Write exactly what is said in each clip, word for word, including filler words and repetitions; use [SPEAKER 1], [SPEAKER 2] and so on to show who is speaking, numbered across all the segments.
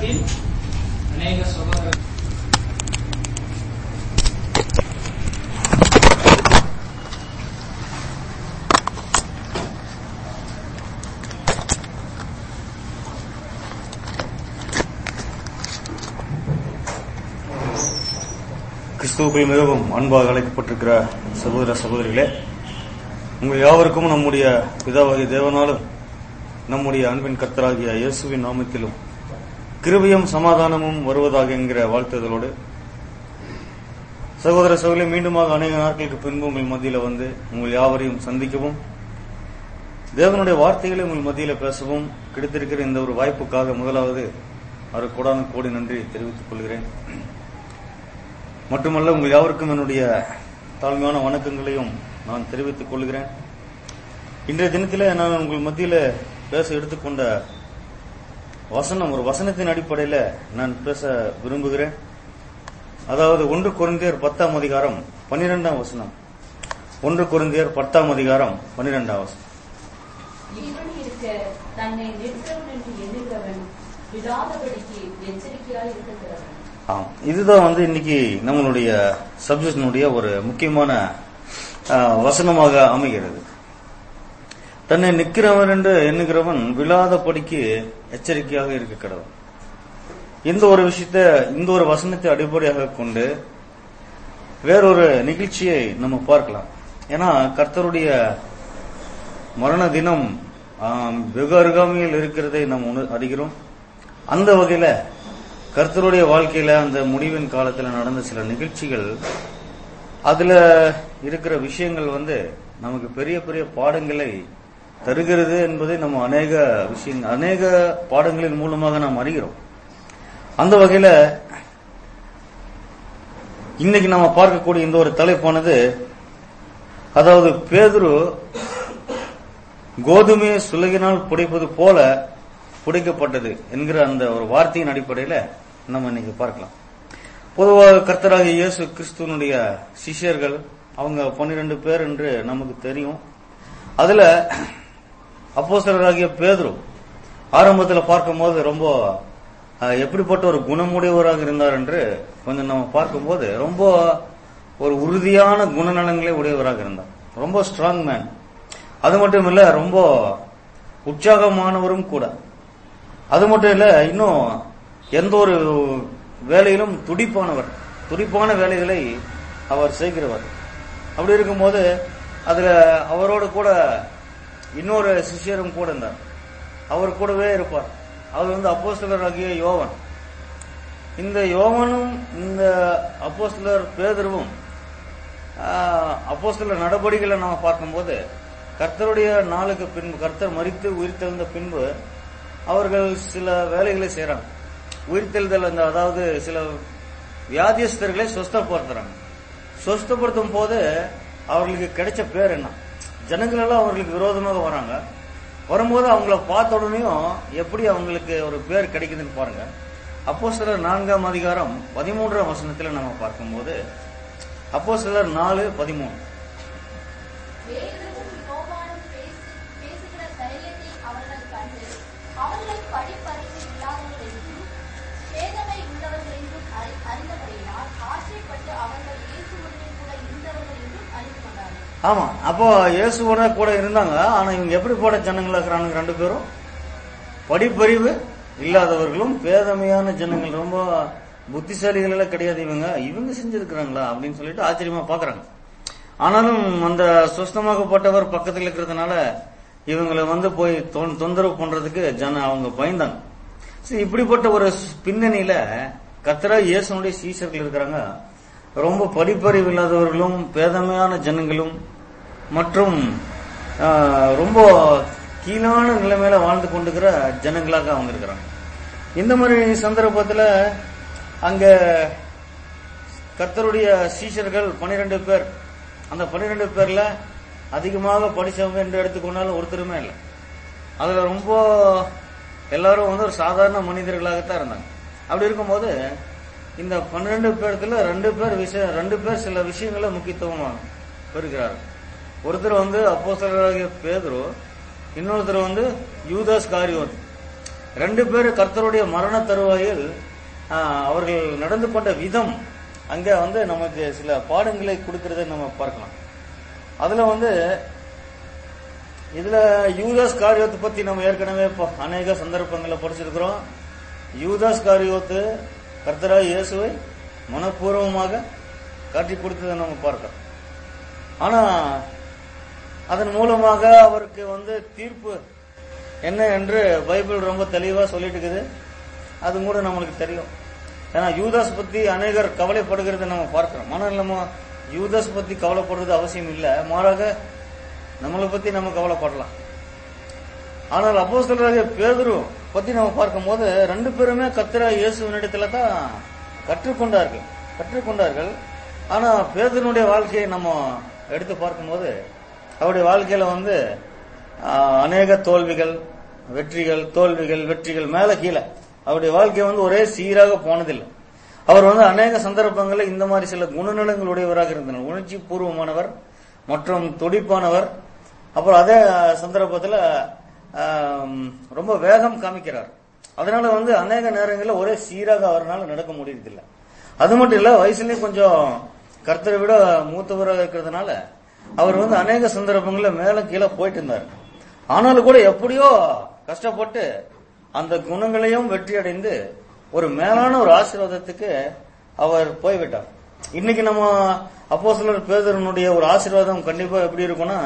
[SPEAKER 1] உலகத்தில் அநேக சகோதரர்
[SPEAKER 2] கிறிஸ்துவுக்குள் மிகவும் அன்பாக அழைக்கப்பட்டிருக்கிற சகோதர சகோதரிகளே, உங்கள் யாவருக்கும் நம்முடைய பிதாவாகிய தேவனாலும் நம்முடைய அன்பின் கர்த்தராகிய இயேசுவின் நாமத்திலும் கிருபையும் சமாதானமும் வருவதாக என்கிற வாழ்த்துதலோடு சகோதர சகோதரி மீண்டுமாக அநேக நாட்களுக்கு பின்பு உங்கள் மத்தியில வந்து உங்கள் யாவரையும் சந்திக்கவும் தேவனுடைய வார்த்தைகளை உங்கள் மத்தியில பேசவும் கிடைத்திருக்கிற இந்த ஒரு வாய்ப்புக்காக முதலாவது அவருக்கு கோடான கோடி நன்றி தெரிவித்துக் கொள்கிறேன். மட்டுமல்ல, உங்கள் யாவருக்கும் என்னுடைய தாழ்மையான வணக்கங்களையும் நான் தெரிவித்துக் கொள்கிறேன். இன்றைய தினத்திலே நான் உங்கள் மத்தியில பேச எடுத்துக்கொண்ட வசனம் ஒரு வசனத்தின் அடிப்படையில் நான் பேச விரும்புகிறேன். அதாவது ஒன்று கொரிந்தியர் பத்தாம் அதிகாரம் பன்னிரெண்டாம் வசனம். ஒன்று கொரிந்தியர் பத்தாம் அதிகாரம் பன்னிரெண்டாம் வசனம். ஆம், இதுதான் வந்து இன்னைக்கு நம்மளுடைய சப்ஜெக்டினுடைய ஒரு முக்கியமான வசனமாக அமைகிறது. தன்னை நிற்கிறவன் என்று எண்ணுகிறவன் விழாதபடிக்கு எச்சரிக்கையாக இருக்க கடவன். இந்த ஒரு விஷயத்தை இந்த ஒரு வசனத்தை அடிப்படையாக கொண்டு வேறொரு நிகழ்ச்சியை நம்ம பார்க்கலாம். ஏன்னா கர்த்தருடைய மரண தினம் வெகு அருகாமையில் இருக்கிறதை நாம் அறிகிறோம். அந்த வகையில கர்த்தருடைய வாழ்க்கையில அந்த முடிவின் காலத்துல நடந்த சில நிகழ்ச்சிகள், அதுல இருக்கிற விஷயங்கள் வந்து நமக்கு பெரிய பெரிய பாடங்களை தருகிறது என்பதை நம்ம அநேக விஷயங்கள் அநேக பாடங்களின் மூலமாக நாம் அறிகிறோம். அந்த வகையில இன்னைக்கு நம்ம பார்க்கக்கூடிய இந்த ஒரு தலைப்பானது, அதாவது பேதுரு கோதுமையை சுலகினால் புடைப்பது போல புடைக்கப்பட்டது என்கிற அந்த ஒரு வார்த்தையின் அடிப்படையில நம்ம இன்னைக்கு பார்க்கலாம். பொதுவாக கர்த்தராகிய இயேசு கிறிஸ்துவனுடைய சிஷ்யர்கள் அவங்க பன்னிரண்டு பேர் என்று நமக்கு தெரியும். அதுல அப்போஸ்தலராகிய பேதுரு ஆரம்பத்தில் பார்க்கும்போது ரொம்ப எப்படிப்பட்ட ஒரு குணமுடையவராக இருந்தார் என்று கொஞ்சம் நம்ம பார்க்கும்போது ரொம்ப ஒரு உறுதியான குணநலங்களே உடையவராக இருந்தார். ரொம்ப ஸ்ட்ராங் மேன். அது மட்டும் இல்ல, ரொம்ப உற்சாகமானவரும் கூட. அது மட்டும் இல்ல, இன்னும் எந்த ஒரு வேலையிலும் துடிப்பானவர். துடிப்பான வேலைகளை அவர் செய்கிறவர். அப்படி இருக்கும்போது அதுல அவரோடு கூட இன்னொரு சிஷ்யரும் கூட இருந்தார். அவர் கூடவே இருப்பார். அவர் வந்து அப்போஸ்தலராகிய யோவான். இந்த யோவானும் இந்த அப்போஸ்தலர் பேதுருவும் அப்போஸ்தலர் நடவடிக்கைகளை நம்ம பார்க்கும்போது கர்த்தருடைய நாளுக்கு பின்பு, கர்த்தர் மரித்து உயிர்த்தெழுந்த பின்பு அவர்கள் சில வேலைகளை செய்யறாங்க. உயிர்த்தெழுதல் அந்த அதாவது சில வியாதியஸ்தர்களை சொஸ்தப்படுத்துறாங்க. சொஸ்தப்படுத்தும் போது அவர்களுக்கு கிடைச்ச பேர் என்ன? ஜனங்கள் எல்லாம் அவர்களுக்கு விரோதமாக வராங்க. வரும்போது அவங்கள பார்த்த உடனேயும் எப்படி அவங்களுக்கு ஒரு பேர் கிடைக்குதுன்னு பாருங்க. அப்போஸ்தலர் நான்காம் அதிகாரம் பதிமூன்றாம் வசனத்துல நம்ம பார்க்கும்போது, அப்போஸ்தலர் நாலு பதிமூணு. ஆமா, அப்போ இயேசுவோட கூட இருந்தாங்க. ஆனா இவங்க எப்படி போட ஜனங்களா இருக்கிறாங்க? ரெண்டு பேரும் படிப்பறிவு இல்லாதவர்களும் பேதமையான ஜனங்கள், ரொம்ப புத்திசாலிகள் எல்லாம் கிடையாது. இவங்க இவங்க செஞ்சிருக்கிறாங்களா அப்படின்னு சொல்லிட்டு ஆச்சரியமா பாக்குறாங்க. ஆனாலும் அந்த சுஸ்தமாகப்பட்டவர் பக்கத்தில் இருக்கிறதுனால இவங்களை வந்து போய் தொந்தரவு பண்றதுக்கு ஜன அவங்க பயந்தாங்க. இப்படிப்பட்ட ஒரு பின்னணியில கர்த்தரா இயேசுனுடைய சீஷர்கள் இருக்கிறாங்க. ரொம்ப படிப்பறிவு இல்லாதவர்களும் பேதமையான ஜனங்களும் மற்றும் ரொம்ப கீழான நிலைமையில வாழ்ந்து கொண்டிருக்கிற ஜனங்களாக அவங்க இருக்கிறாங்க. இந்த மாதிரி சந்தர்ப்பத்துல அங்க கர்த்தருடைய சீஷர்கள் பன்னிரண்டு பேர். அந்த பன்னிரண்டு பேர்ல அதிகமாக படிச்சவங்க என்று எடுத்துக்கொண்டாலும் ஒருத்தருமே இல்லை. அதுல ரொம்ப எல்லாரும் வந்து ஒரு சாதாரண மனிதர்களாகத்தான் இருந்தாங்க. அப்படி இருக்கும்போது இந்த பன்னிரண்டு பேர்த்துல ரெண்டு பேர் விஷயம் ரெண்டு பேர் சில விஷயங்கள முக்கியத்துவம் பெறுகிறார்கள். ஒருத்தர் வந்து அப்போஸ்தலராகிய பேதுரு, இன்னொருத்தர் வந்து யூதாஸ் காரியோத். ரெண்டு பேரும் கர்த்தருடைய மரண தருவாயில் அவர்கள் நடந்து கொண்ட விதம் அங்க வந்து நமக்கு சில பாடங்களை கொடுக்கறத நம்ம பார்க்கலாம். அதுல வந்து இதுல யூதாஸ் காரியோத்தை பத்தி நம்ம ஏற்கனவே அநேக சந்தர்ப்பங்களை படிச்சிருக்கிறோம். யூதாஸ் காரியோத்து கர்த்தராகிய இயேசுவை மனப்பூர்வமாக காட்டி கொடுத்ததை நம்ம பார்க்கிறோம். ஆனா அதன் மூலமாக அவருக்கு வந்து தீர்ப்பு என்ன என்று பைபிள் ரொம்ப தெளிவா சொல்லிட்டு இருக்குது. அது கூட நம்மளுக்கு தெரியும். ஏன்னா யூதாஸ் பத்தி அநேகர் கவலைப்படுகிறத நம்ம பார்க்கிறோம். ஆனால் நம்ம யூதாஸ் பத்தி கவலைப்படுறது அவசியம் இல்லை, மாறாக நம்மளை பத்தி நம்ம கவலைப்படலாம். ஆனால் அப்போஸ்தலராகிய பேதுரு பத்தி நம்ம பார்க்கும் போது ரெண்டு பேருமே கர்த்தராகிய இயேசுவினிடத்துல தான் கற்றுக்கொண்டார்கள் கற்றுக்கொண்டார்கள் ஆனா பேதுருனுடைய வாழ்க்கையை நம்ம எடுத்து பார்க்கும்போது அவருடைய வாழ்க்கையில வந்து அநேக தோல்விகள், வெற்றிகள், தோல்விகள், வெற்றிகள், மேல கீழே அவருடைய வாழ்க்கை வந்து ஒரே சீராக போனதில்லை. அவர் வந்து அநேக சந்தர்ப்பங்களில் இந்த மாதிரி சில குணநலங்களுடையவராக இருந்தனர். உணர்ச்சி பூர்வமானவர் மற்றும் துடிப்பானவர். அப்புறம் அதே சந்தர்ப்பத்தில் ரொம்ப வேகம் காமிக்கிறார். அதனால வந்து அநேக நேரங்களில் ஒரே சீராக அவரால் நடக்க முடியறதில்லை. அது மட்டும் இல்ல, வயசுலயும் கொஞ்சம் கர்த்தரை விட மூத்தவராக இருக்கிறதுனால அவர் வந்து அநேக சந்தர்ப்பங்களில் மேல கீழே போயிட்டு இருந்தார். ஆனாலும் கூட எப்படியோ கஷ்டப்பட்டு அந்த குணங்களையும் வெற்றி அடைந்து ஒரு மேலான ஒரு ஆசீர்வாதத்துக்கு அவர் போய்விட்டார். இன்னைக்கு நம்ம அப்போஸ்தலர் பேதுருனுடைய ஒரு ஆசீர்வாதம் கண்டிப்பா எப்படி இருக்கும்னா,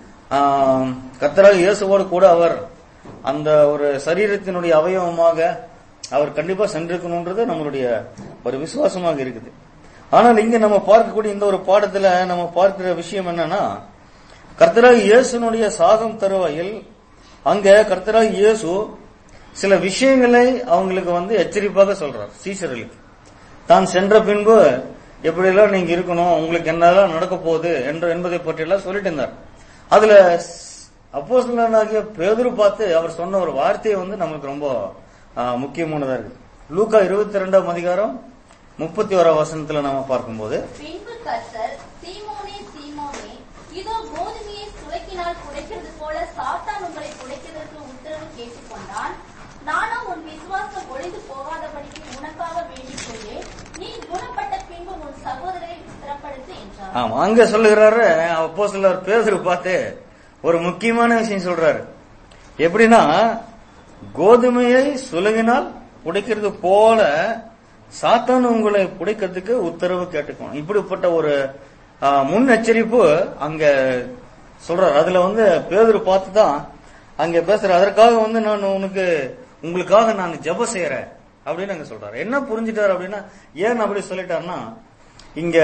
[SPEAKER 2] கர்த்தராகிய இயேசுவோடு கூட அவர் அந்த ஒரு சரீரத்தினுடைய அவயவமாக அவர் கண்டிப்பா சென்றிருக்கணும்ன்றது நம்மளுடைய ஒரு விசுவாசமாக இருக்குது. ஆனால் இங்க நம்ம பார்க்கக்கூடிய இந்த ஒரு பாடத்துல நம்ம பார்க்கிற விஷயம் என்னன்னா, கர்த்தராகிய இயேசுனுடைய சாகம் தருவாயில் அங்க கர்த்தராகிய இயேசு சில விஷயங்களை அவங்களுக்கு வந்து எச்சரிப்பாக சொல்றார். சீஷர்களுக்கு தான் சென்ற பின்பு எப்படியெல்லாம் நீங்க இருக்கணும், உங்களுக்கு என்னெல்லாம் நடக்க போகுது என்று என்பதை பற்றி எல்லாம் சொல்லிட்டு இருந்தார். அதுல அப்போஸ்தலனாகிய பேதுரு பார்த்து அவர் சொன்ன ஒரு வார்த்தையை வந்து நமக்கு ரொம்ப முக்கியமானதா இருக்கு. லூக்கா இருபத்தி ரெண்டாம் அதிகாரம் முப்பத்தி ஓராம் வசனத்துல நாம பார்க்கும்போது,
[SPEAKER 3] பின்பு கர்த்தர் சீமோனே சீமோனே, இதோ கோதுமையை சுளைக்கினால் குடைக்கிறது போல சாத்தான் உங்களை குடைக்கிறதற்கு உத்தரவு கேட்டுக்கொண்டான். நானும் உன் விசுவாசம் ஒளிந்து போகாதபடிக்கு உனக்காக வேண்டிக் கொண்டேன். நீ குணப்பட்ட பின்பு உன் சகோதரரை ஸ்திரப்படுத்து என்றார்.
[SPEAKER 2] ஆமா, அங்க சொல்லுகிறாரு அப்போஸ்தலர் பேதுரு பார்த்து ஒரு முக்கியமான விஷயம் சொல்றாரு. எப்படின்னா, கோதுமையை சுலகினால் புடைக்கிறது போல சாத்தான் உங்களை புடைக்கிறதுக்கு உத்தரவு கேட்டுக்கணும். இப்படிப்பட்ட ஒரு முன் எச்சரிப்பு அங்க சொல்றாரு. அதுல வந்து பேதுரு பார்த்து தான் அங்க பேசுற. அதற்காக வந்து நான் உனக்கு உங்களுக்காக நான் ஜெபம் செய்யறேன் அப்படின்னு அங்க சொல்றாரு. என்ன புரிஞ்சுட்டாரு அப்படின்னா, ஏன் அப்படி சொல்லிட்டாருன்னா, இங்க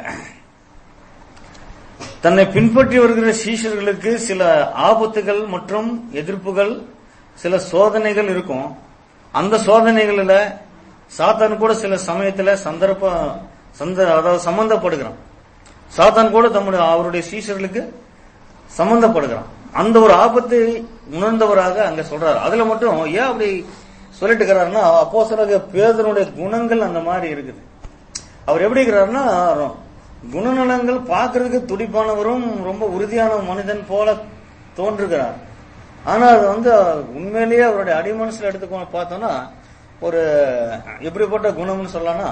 [SPEAKER 2] தன்னை பின்பற்றி வருகிற சீஷர்களுக்கு சில ஆபத்துகள் மற்றும் எதிர்ப்புகள், சில சோதனைகள் இருக்கும். அந்த சோதனைகளில சாத்தான் கூட சில சமயத்துல சந்தர்ப்ப சந்த அதாவது சம்பந்தப்படுகிறான். சாத்தான் கூட தம்முடைய அவருடைய சீஷர்களுக்கு சம்பந்தப்படுகிறான். அந்த ஒரு ஆபத்தை உணர்ந்தவராக அங்க சொல்றாரு. அதுல மட்டும் ஏன் அப்படி சொல்லிட்டு இருக்கிறாருன்னா, அப்போஸ்தலனாகிய பேதுருனுடைய குணங்கள் அந்த மாதிரி இருக்குது. அவர் எப்படி இருக்கிறாருன்னா, குணநலங்கள் பார்க்கறதுக்கு துடிப்பானவரும் ரொம்ப உறுதியான மனிதன் போல தோன்றுகிறார். ஆனா அது வந்து உண்மையிலேயே அவருடைய அடிமனசுல எடுத்துக்கோ பார்த்தோம்னா ஒரு எப்படிப்பட்ட குணம்னு சொல்லலாம்னா,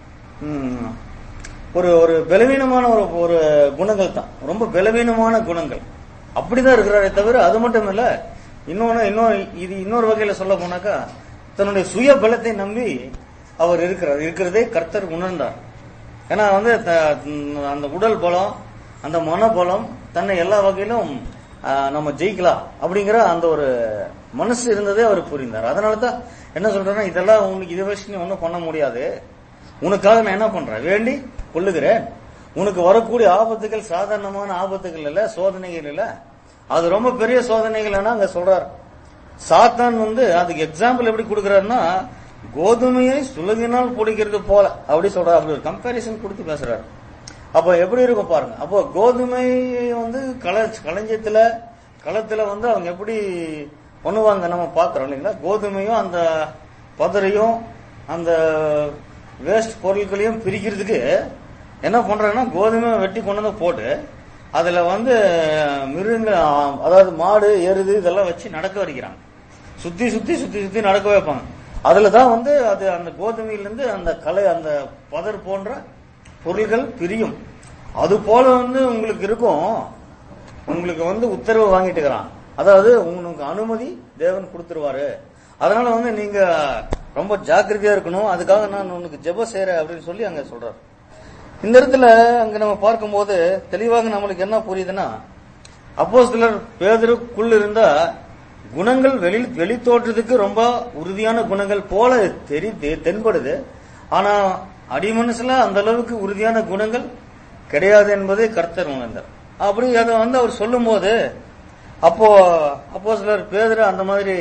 [SPEAKER 2] ஒரு ஒரு பலவீனமான ஒரு ஒரு குணங்கள் தான், ரொம்ப பலவீனமான குணங்கள் அப்படிதான் இருக்கிறாரே தவிர, அது மட்டும் இல்ல, இன்னொன்னு இன்னொரு இது இன்னொரு வகையில சொல்ல போனாக்கா, தன்னுடைய சுய பலத்தை நம்பி அவர் இருக்கிறார் இருக்கிறதே கர்த்தர் உணர்ந்தார். ஏன்னா வந்து அந்த உடல் பலம், அந்த மனபலம், தன்னை எல்லா வகையிலும் நம்ம ஜெயிக்கலாம் அப்படிங்கிற அந்த ஒரு மனசு இருந்ததே அவர் புரிந்தார். அதனாலதான் என்ன சொல்றேன்னா, இதெல்லாம் உனக்கு இதை வச்சு நீ ஒன்னும் பண்ண முடியாது, உனக்காக நான் என்ன பண்றேன், வேண்டி கொள்ளுகிறேன். உனக்கு வரக்கூடிய ஆபத்துகள் சாதாரணமான ஆபத்துகள் இல்ல, சோதனைகள் இல்ல, அது ரொம்ப பெரிய சோதனைகள். அங்க சொல்றார், சாத்தான் வந்து அதுக்கு எக்ஸாம்பிள் எப்படி கொடுக்கிறாருன்னா, கோதுமையை சுலகினால் பிடிக்கிறது போல அப்படி சொல்றாரு. அப்படி ஒரு கம்பேரிசன் கொடுத்து பேசுறாரு. அப்ப எப்படி இருக்கும் பாருங்க. அப்போ கோதுமையை வந்து கள களஞ்சியத்துல களத்துல வந்து அவங்க எப்படி பண்ணுவாங்க நம்ம பாக்குறோம் இல்லைங்களா. கோதுமையும் அந்த பதரையும் அந்த வேஸ்ட் பொருட்களையும் பிரிக்கிறதுக்கு என்ன பண்றாங்கன்னா, கோதுமை வெட்டி கொண்டு வந்து போட்டு அதுல வந்து மிருகங்க, அதாவது மாடு, எருது இதெல்லாம் வச்சு நடக்க வைக்கிறாங்க. சுத்தி சுத்தி சுத்தி சுத்தி நடக்க வைப்பாங்க. அதுலதான் வந்து அது அந்த கோதுமையிலிருந்து அந்த கலை அந்த பதர் போன்ற பொருள்கள் பிரியும். அது போல வந்து உங்களுக்கு இருக்கும். உங்களுக்கு வந்து உத்தரவு வாங்கிட்டு இருக்கிறான். அதாவது உங்களுக்கு அனுமதி தேவன் கொடுத்துருவாரு. அதனால வந்து நீங்க ரொம்ப ஜாக்கிரதையா இருக்கணும். அதுக்காக நான் உனக்கு ஜெபம் செய்யறேன் அப்படின்னு சொல்லி அங்க சொல்றாரு. இந்த இடத்துல அங்க நம்ம பார்க்கும்போது தெளிவாக நம்மளுக்கு என்ன புரியுதுன்னா, அப்போஸ்தலர் பேதுருக்குள்ள இருந்த குணங்கள் வெளி வெளி தோற்றத்துக்கு ரொம்ப உறுதியான குணங்கள் போல தெரி தென்படுது. ஆனா அடிமனசுல அந்த அளவுக்கு உறுதியான குணங்கள் கிடையாது என்பதை கர்த்தர் உணர்ந்தார். அப்படி அதை வந்து அவர் சொல்லும் போது அப்போ அப்போஸ்தலர் பேதுரு அந்த மாதிரி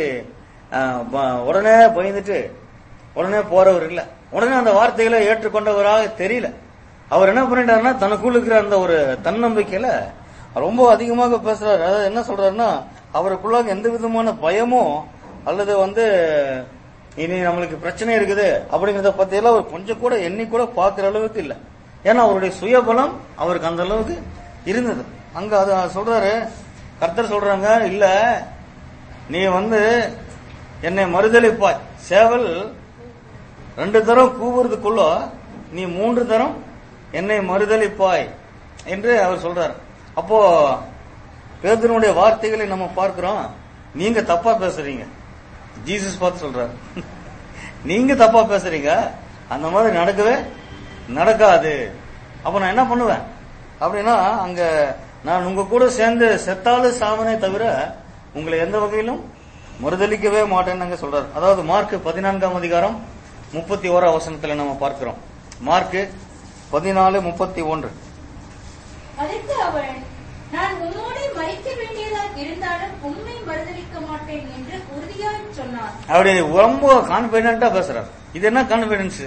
[SPEAKER 2] உடனே பயந்துட்டு உடனே போறவர் இல்ல. உடனே அந்த வார்த்தைகளை ஏற்றுக்கொண்டவராக தெரியல. அவர் என்ன பண்ணிட்டாருன்னா தனக்குள்ள இருக்கிற அந்த ஒரு தன்னம்பிக்கையில ரொம்ப அதிகமாக பேசுறாரு. அதாவது என்ன சொல்றாருன்னா, அவருக்குள்ளாக எந்த விதமான பயமோ அல்லது வந்து இனி நம்மளுக்கு பிரச்சனை இருக்குது அப்படிங்கறத பத்தி எல்லாம் அவர் கொஞ்சம் கூட எண்ணி கூட பாக்குற அளவுக்கு இல்ல. ஏன்னா அவருடைய சுயபலம் அவருக்கு அந்த அளவுக்கு இருந்தது. அங்க அது சொல்றாரு, கர்த்தர் சொல்றாங்க, இல்ல நீ வந்து என்னை மறுதலிப்பாய். சேவல் ரெண்டு தரம் கூவுறதுக்குள்ள நீ மூன்று தரம் என்னை மறுதலிப்பாய் என்று அவர் சொல்றார். அப்போ பேதுருவுடைய வார்த்தைகளை நம்ம பார்க்கிறோம். நீங்க தப்பா பேசுறீங்க. ஜீசஸ் பார்த்து சொல்றாரு, நீங்க தப்பா பேசுறீங்க, அந்த மாதிரி நடக்கவே நடக்காது. அப்ப நான் என்ன பண்ணுவேன் அப்படின்னா, அங்க நான் உங்க கூட சேர்ந்து செத்தாலும் சாவனே தவிர உங்களை எந்த வகையிலும் மறுதலிக்கவே மாட்டேன்னு சொல்றாரு. அதாவது மார்க் பதினான்காம் அதிகாரம் முப்பத்தி ஓரா வசனத்துல நம்ம பார்க்கிறோம். மார்க் பதினாலு முப்பத்தி ஒன்று.
[SPEAKER 3] அதற்கு அவன், நான் உம்மோடு மரிக்க வேண்டியதாக இருந்தாலும் உம்மை மறுதலிக்க மாட்டேன் என்று உறுதியாய் சொன்னான். அப்படி
[SPEAKER 2] ரொம்ப கான்பிடென்டா பேசுறாரு. இது என்ன கான்பிடன்ஸ்?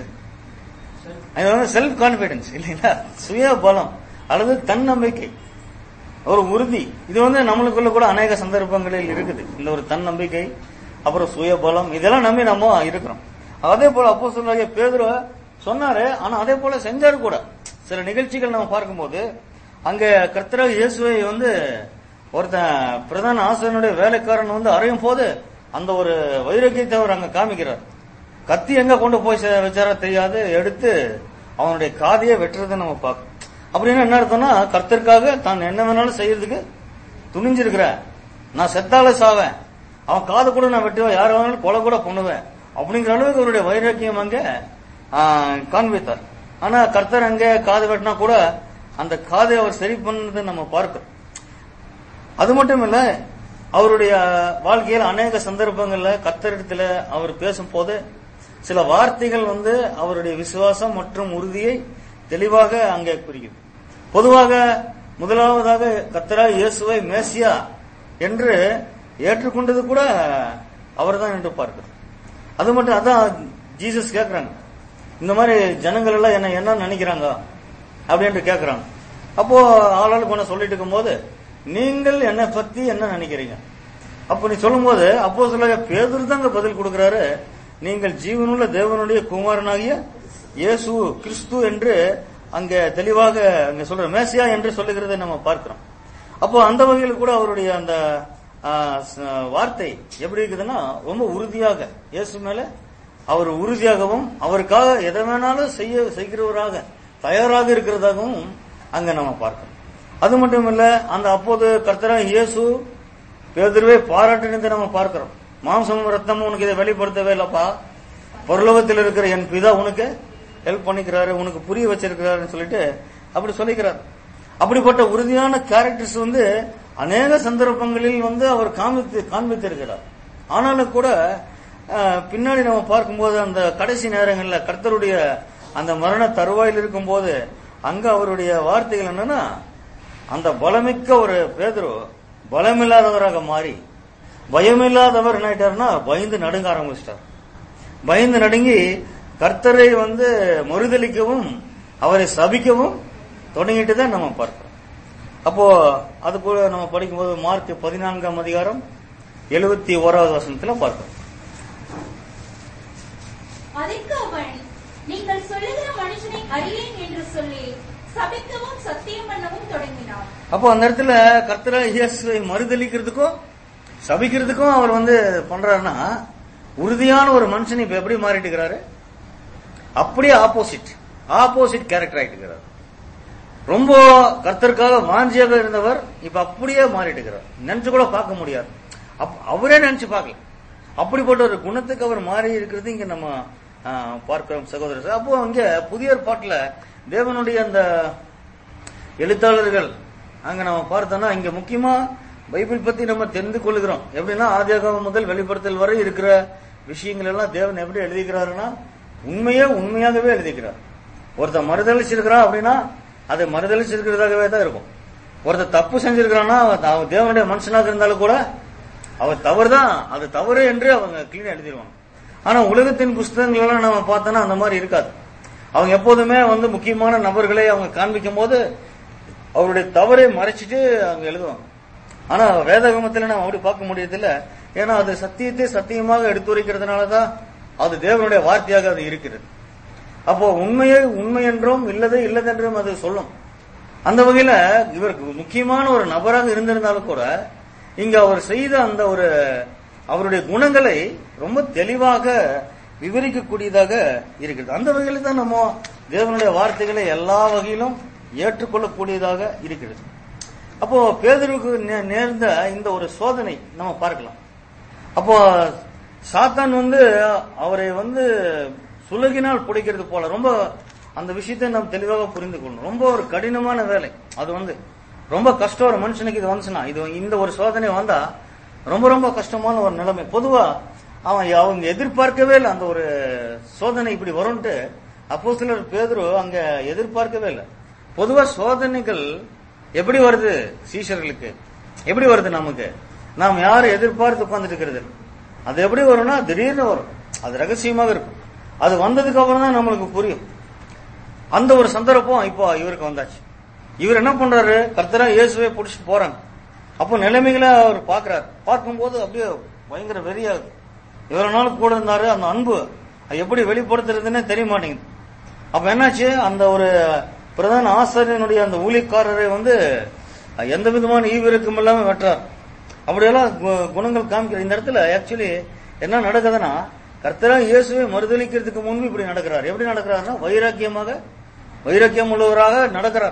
[SPEAKER 2] இது வந்து செல்ஃப் கான்பிடன்ஸ் இல்லைங்களா? சுய பலம் அல்லது தன்னம்பிக்கை, ஒரு உறுதி. இது வந்து நம்மளுக்குள்ள கூட அநேக சந்தர்ப்பங்களில் இருக்குது. இந்த ஒரு தன்னம்பிக்கை, அப்புறம் சுய பலம், இதெல்லாம் நம்பி நம்ம இருக்கிறோம். அதே போல அப்போஸ்தலனாகிய பேதுரு சொன்னாரு. ஆனா அதே போல செஞ்சாரு கூட. சில நிகழ்ச்சிகள் நம்ம பார்க்கும்போது அங்க கர்த்தராகிய இயேசுவை வந்து ஒருத்தன் பிரதான ஆசிரியனுடைய வேலைக்காரன் வந்து அறையும் போது அந்த ஒரு வைராக்கியத்தை அவர் அங்க காமிக்கிறார். கத்தி எங்க கொண்டு போய் வச்சாரா தெரியாது, எடுத்து அவனுடைய காதையை வெட்டுறதை நம்ம பார்க்கணும். அப்படின்னு என்ன அர்த்தம்னா, கர்த்தருக்காக தான் என்ன வேணாலும் செய்யறதுக்கு துணிஞ்சிருக்கிற, நான் செத்தாலே சாவேன், அவன் காதை கூட நான் வெட்டுவேன், யார் வேணாலும் கொலை கூட பண்ணுவேன் அப்படிங்கிற அளவுக்கு அவருடைய வைராக்கியம் அங்க காண்பித்தார். ஆனா கர்த்தர் அங்க காது வெட்டினா கூட அந்த காதை அவர் சரி பண்ணதை நம்ம பார்க்கிறோம். அது மட்டும் இல்ல, அவருடைய வாழ்க்கையில் அநேக சந்தர்ப்பங்கள்ல கர்த்தரிடத்துல அவர் பேசும் போது சில வார்த்தைகள் வந்து அவருடைய விசுவாசம் மற்றும் உறுதியை தெளிவாக அங்கே குறிக்குது. பொதுவாக முதலாவதாக கர்த்தராகிய இயேசுவை மேசியா என்று ஏற்றுக்கொண்டது கூட அவர் தான் என்று பார்க்கிறோம். அது மட்டும் அதான் ஜீசஸ் கேட்கிறாங்க, இந்த மாதிரி ஜனங்கள் எல்லாம் என்ன என்ன நினைக்கிறாங்க அப்படின்ட்டு கேட்கிறாங்க. அப்போ ஆளாளுக்கு ஒண்ணு சொல்லிட்டு இருக்கும் போது, நீங்கள் என்னை பத்தி என்ன நினைக்கிறீங்க அப்ப நீ சொல்லும் போது அப்போ சொல்ல பேதுரு தாங்க பதில் கொடுக்கிறாரு, நீங்கள் ஜீவனுள்ள தேவனுடைய குமாரனாகிய இயேசு கிறிஸ்து என்று அங்க தெளிவாக அங்க சொல்ற மேசியா என்று சொல்லுகிறதை நம்ம பார்க்கிறோம். அப்போ அந்த வகையில் கூட அவருடைய அந்த வார்த்தை எப்படி இருக்குதுன்னா, ரொம்ப உறுதியாக இயேசு மேல அவர் உறுதியாகவும் அவருக்காக எதை வேணாலும் செய்ய செய்கிறவராக தயாராக இருக்கிறதாகவும் அங்க நம்ம பார்க்கிறோம். அது மட்டும் இல்ல, அந்த அப்போது கர்த்தராகிய இயேசு பேதுருவை பாராட்டினதை நம்ம பார்க்கிறோம். மாம்சமும் ரத்தமும் உனக்கு இதை வெளிப்படுத்தவே இல்லப்பா, பரலோகத்தில் இருக்கிற என் பிதா உனக்கு ஹெல்ப் பண்ணிக்கிறாரு, உனக்கு புரிய வச்சிருக்கிறாருன்னு சொல்லிட்டு அப்படி சொல்லிக்கிறார். அப்படிப்பட்ட உறுதியான கேரக்டர்ஸ் வந்து அநேக சந்தர்ப்பங்களில் வந்து அவர் காண்பித்து காண்பித்திருக்கிறார். ஆனாலும் கூட பின்னாடி நம்ம பார்க்கும்போது அந்த கடைசி நேரங்களில் கர்த்தருடைய அந்த மரண தருவாயில் இருக்கும் போது அங்க அவருடைய வார்த்தைகள் என்னன்னா, அந்த பலமிக்க ஒரு பேதுரு பலமில்லாதவராக மாறி பயமில்லாதவர் என்ன ஆயிட்டாருன்னா பயந்து நடுங்க ஆரம்பிச்சிட்டார். பயந்து நடுங்கி கர்த்தரை வந்து மறுதலிக்கவும் அவரை சபிக்கவும் தொடங்கிட்டு தான் நம்ம பார்க்கிறோம். அப்போ அது கூட நம்ம படிக்கும்போது மார்க் பதினான்காம் அதிகாரம் எழுபத்தி ஓராவது வசனத்துல பார்க்கிறோம்.
[SPEAKER 3] அதற்கு அவன், நீங்கள் சொல்லுகிற மனுஷனை அறியேன் என்று சொல்லி சபிக்கவும் சத்தியம் பண்ணவும் தொடங்கினார்.
[SPEAKER 2] அப்போ அந்த இடத்துல கர்த்தராகிய இயேசுவை மறுதலிக்கிறதுக்கும் சபிக்கிறதுக்கும் அவர் வந்து பண்றாருன்னா, உறுதியான ஒரு மனுஷன் இப்ப எப்படி மாறிட்டு இருக்கிறாரு? அப்படியே ஆப்போசிட் ஆப்போசிட் கேரக்டர் ஆயிட்டு இருக்கிறார். ரொம்ப கர்த்தருக்காக வாஞ்சியாக இருந்தவர் இப்ப அப்படியே மாறிட்டு இருக்கிறார். நினைச்சு கூட பார்க்க முடியாது. அவரே நினைச்சு பார்க்கல. அப்படிப்பட்ட ஒரு குணத்துக்கு அவர் மாறி இருக்கிறது இங்க நம்ம பார்க்கிறோம் சகோதரர். அப்போ அங்க புதிய ஏற்பாட்டுல தேவனுடைய அந்த எழுத்தாளர்கள் அங்க நம்ம பார்த்தோம்னா, இங்க முக்கியமா பைபிள் பத்தி நம்ம தெரிந்து கொள்ளுகிறோம். எப்படின்னா, ஆதியாகமம் முதல் வெளிப்படுத்தல் வரை இருக்கிற விஷயங்கள் எல்லாம் தேவன் எப்படி எழுதிக்கிறாருன்னா, உண்மையே உண்மையாகவே எழுதிக்கிறார். ஒருத்தர் மறுதளிச்சிருக்கிறான் அப்படின்னா அது மறுதளிச்சிருக்கிறதாகவே தான் இருக்கும். ஒருத்தர் தப்பு செஞ்சிருக்கிறான்னா அவன் தேவனுடைய மனுஷனாக இருந்தாலும் கூட அவர் தவறு தான், அது தவறு என்று அவங்க கிளீனா எழுதிடுவாங்க. ஆனா உலகத்தின் புஸ்தகங்கள் எல்லாம் நம்ம பார்த்தோம்னா அந்த மாதிரி இருக்காது. அவங்க எப்போதுமே வந்து முக்கியமான நபர்களை அவங்க காண்பிக்கும் போது அவருடைய தவறை மறைச்சிட்டு அவங்க எழுதுவாங்க. ஆனா வேதாகமத்துல நம்ம அப்படி பார்க்க முடியதில்லை. ஏன்னா அது சத்தியத்தை சத்தியமாக எடுத்துரைக்கிறதுனாலதான் அது தேவனுடைய வார்த்தையாக அது இருக்கிறது. அப்போ உண்மையை உண்மை என்றும் இல்லதை இல்லதென்றும் அது சொல்லும். அந்த வகையில இவருக்கு முக்கியமான ஒரு நபராக இருந்திருந்தாலும் கூட இங்க அவர் செய்த அந்த ஒரு அவருடைய குணங்களை ரொம்ப தெளிவாக விவரிக்கக்கூடியதாக இருக்கிறது. அந்த வகையில தான் நம்ம தேவனுடைய வார்த்தைகளை எல்லா வகையிலும் ஏற்றுக்கொள்ளக்கூடியதாக இருக்கிறது. அப்போ பேதுருக்கு நேர்ந்த இந்த ஒரு சோதனை நம்ம பார்க்கலாம். அப்போ சாத்தான் வந்து அவரை வந்து சுலகினால் புடைக்கிறது போல ரொம்ப அந்த விஷயத்தை நாம் தெளிவாக புரிந்து கொள்ளணும். ரொம்ப ஒரு கடினமான வேலை அது. வந்து ரொம்ப கஷ்டம். ஒரு மனுஷனுக்கு இது வந்துச்சுன்னா, இது இந்த ஒரு சோதனை வந்தா ரொம்ப ரொம்ப கஷ்டமான ஒரு நிலைமை. பொதுவா அவன் அவங்க எதிர்பார்க்கவே இல்லை அந்த ஒரு சோதனை இப்படி வரும்ட்டு. அப்போஸ்தலர் பேதுரு அங்க எதிர்பார்க்கவே இல்லை. பொதுவா சோதனைகள் எப்படி வருது சீஷர்களுக்கு, எப்படி வருது நமக்கு, நாம் யாரும் எதிர்பார்த்து உட்கார்ந்துட்டு இருக்கிறது. அது எப்படி வரும்னா திடீர்னு வரும். அது ரகசியமாக இருக்கும். அது வந்ததுக்கு அப்புறம் தான் நம்மளுக்கு புரியும். அந்த ஒரு சந்தர்ப்பம் இப்போ இவருக்கு வந்தாச்சு. இவர் என்ன பண்றாரு, கர்த்தரா இயேசுவை பிடிச்சிட்டு போறாங்க. அப்போ நிலைமைகளை அவர் பாக்குறாரு. பார்க்கும்போது அப்படியே பயங்கர வெறியாகுது. இவ்வளவு நாள் கூட இருந்தாரு, அந்த அன்பு எப்படி வெளிப்படுத்துறதுன்னு தெரிய மாட்டேங்குது. அப்ப என்னாச்சு, அந்த ஒரு பிரதான ஆசாரியனுடைய அந்த ஊழியக்காரரை வந்து எந்த விதமான ஈவிரக்கம் இல்லாம வெட்டுறார். அப்படியெல்லாம் குணங்கள் காமிக்கிற இந்த இடத்துல ஆக்சுவலி என்ன நடக்குதுன்னா, கர்த்தரா இயேசுவை மறுதளிக்கிறதுக்கு முன்பு இப்படி நடக்கிறார். எப்படி நடக்கிறாருன்னா வைராக்கியமாக வைராக்கியம் உள்ளவராக நடக்கிறார்.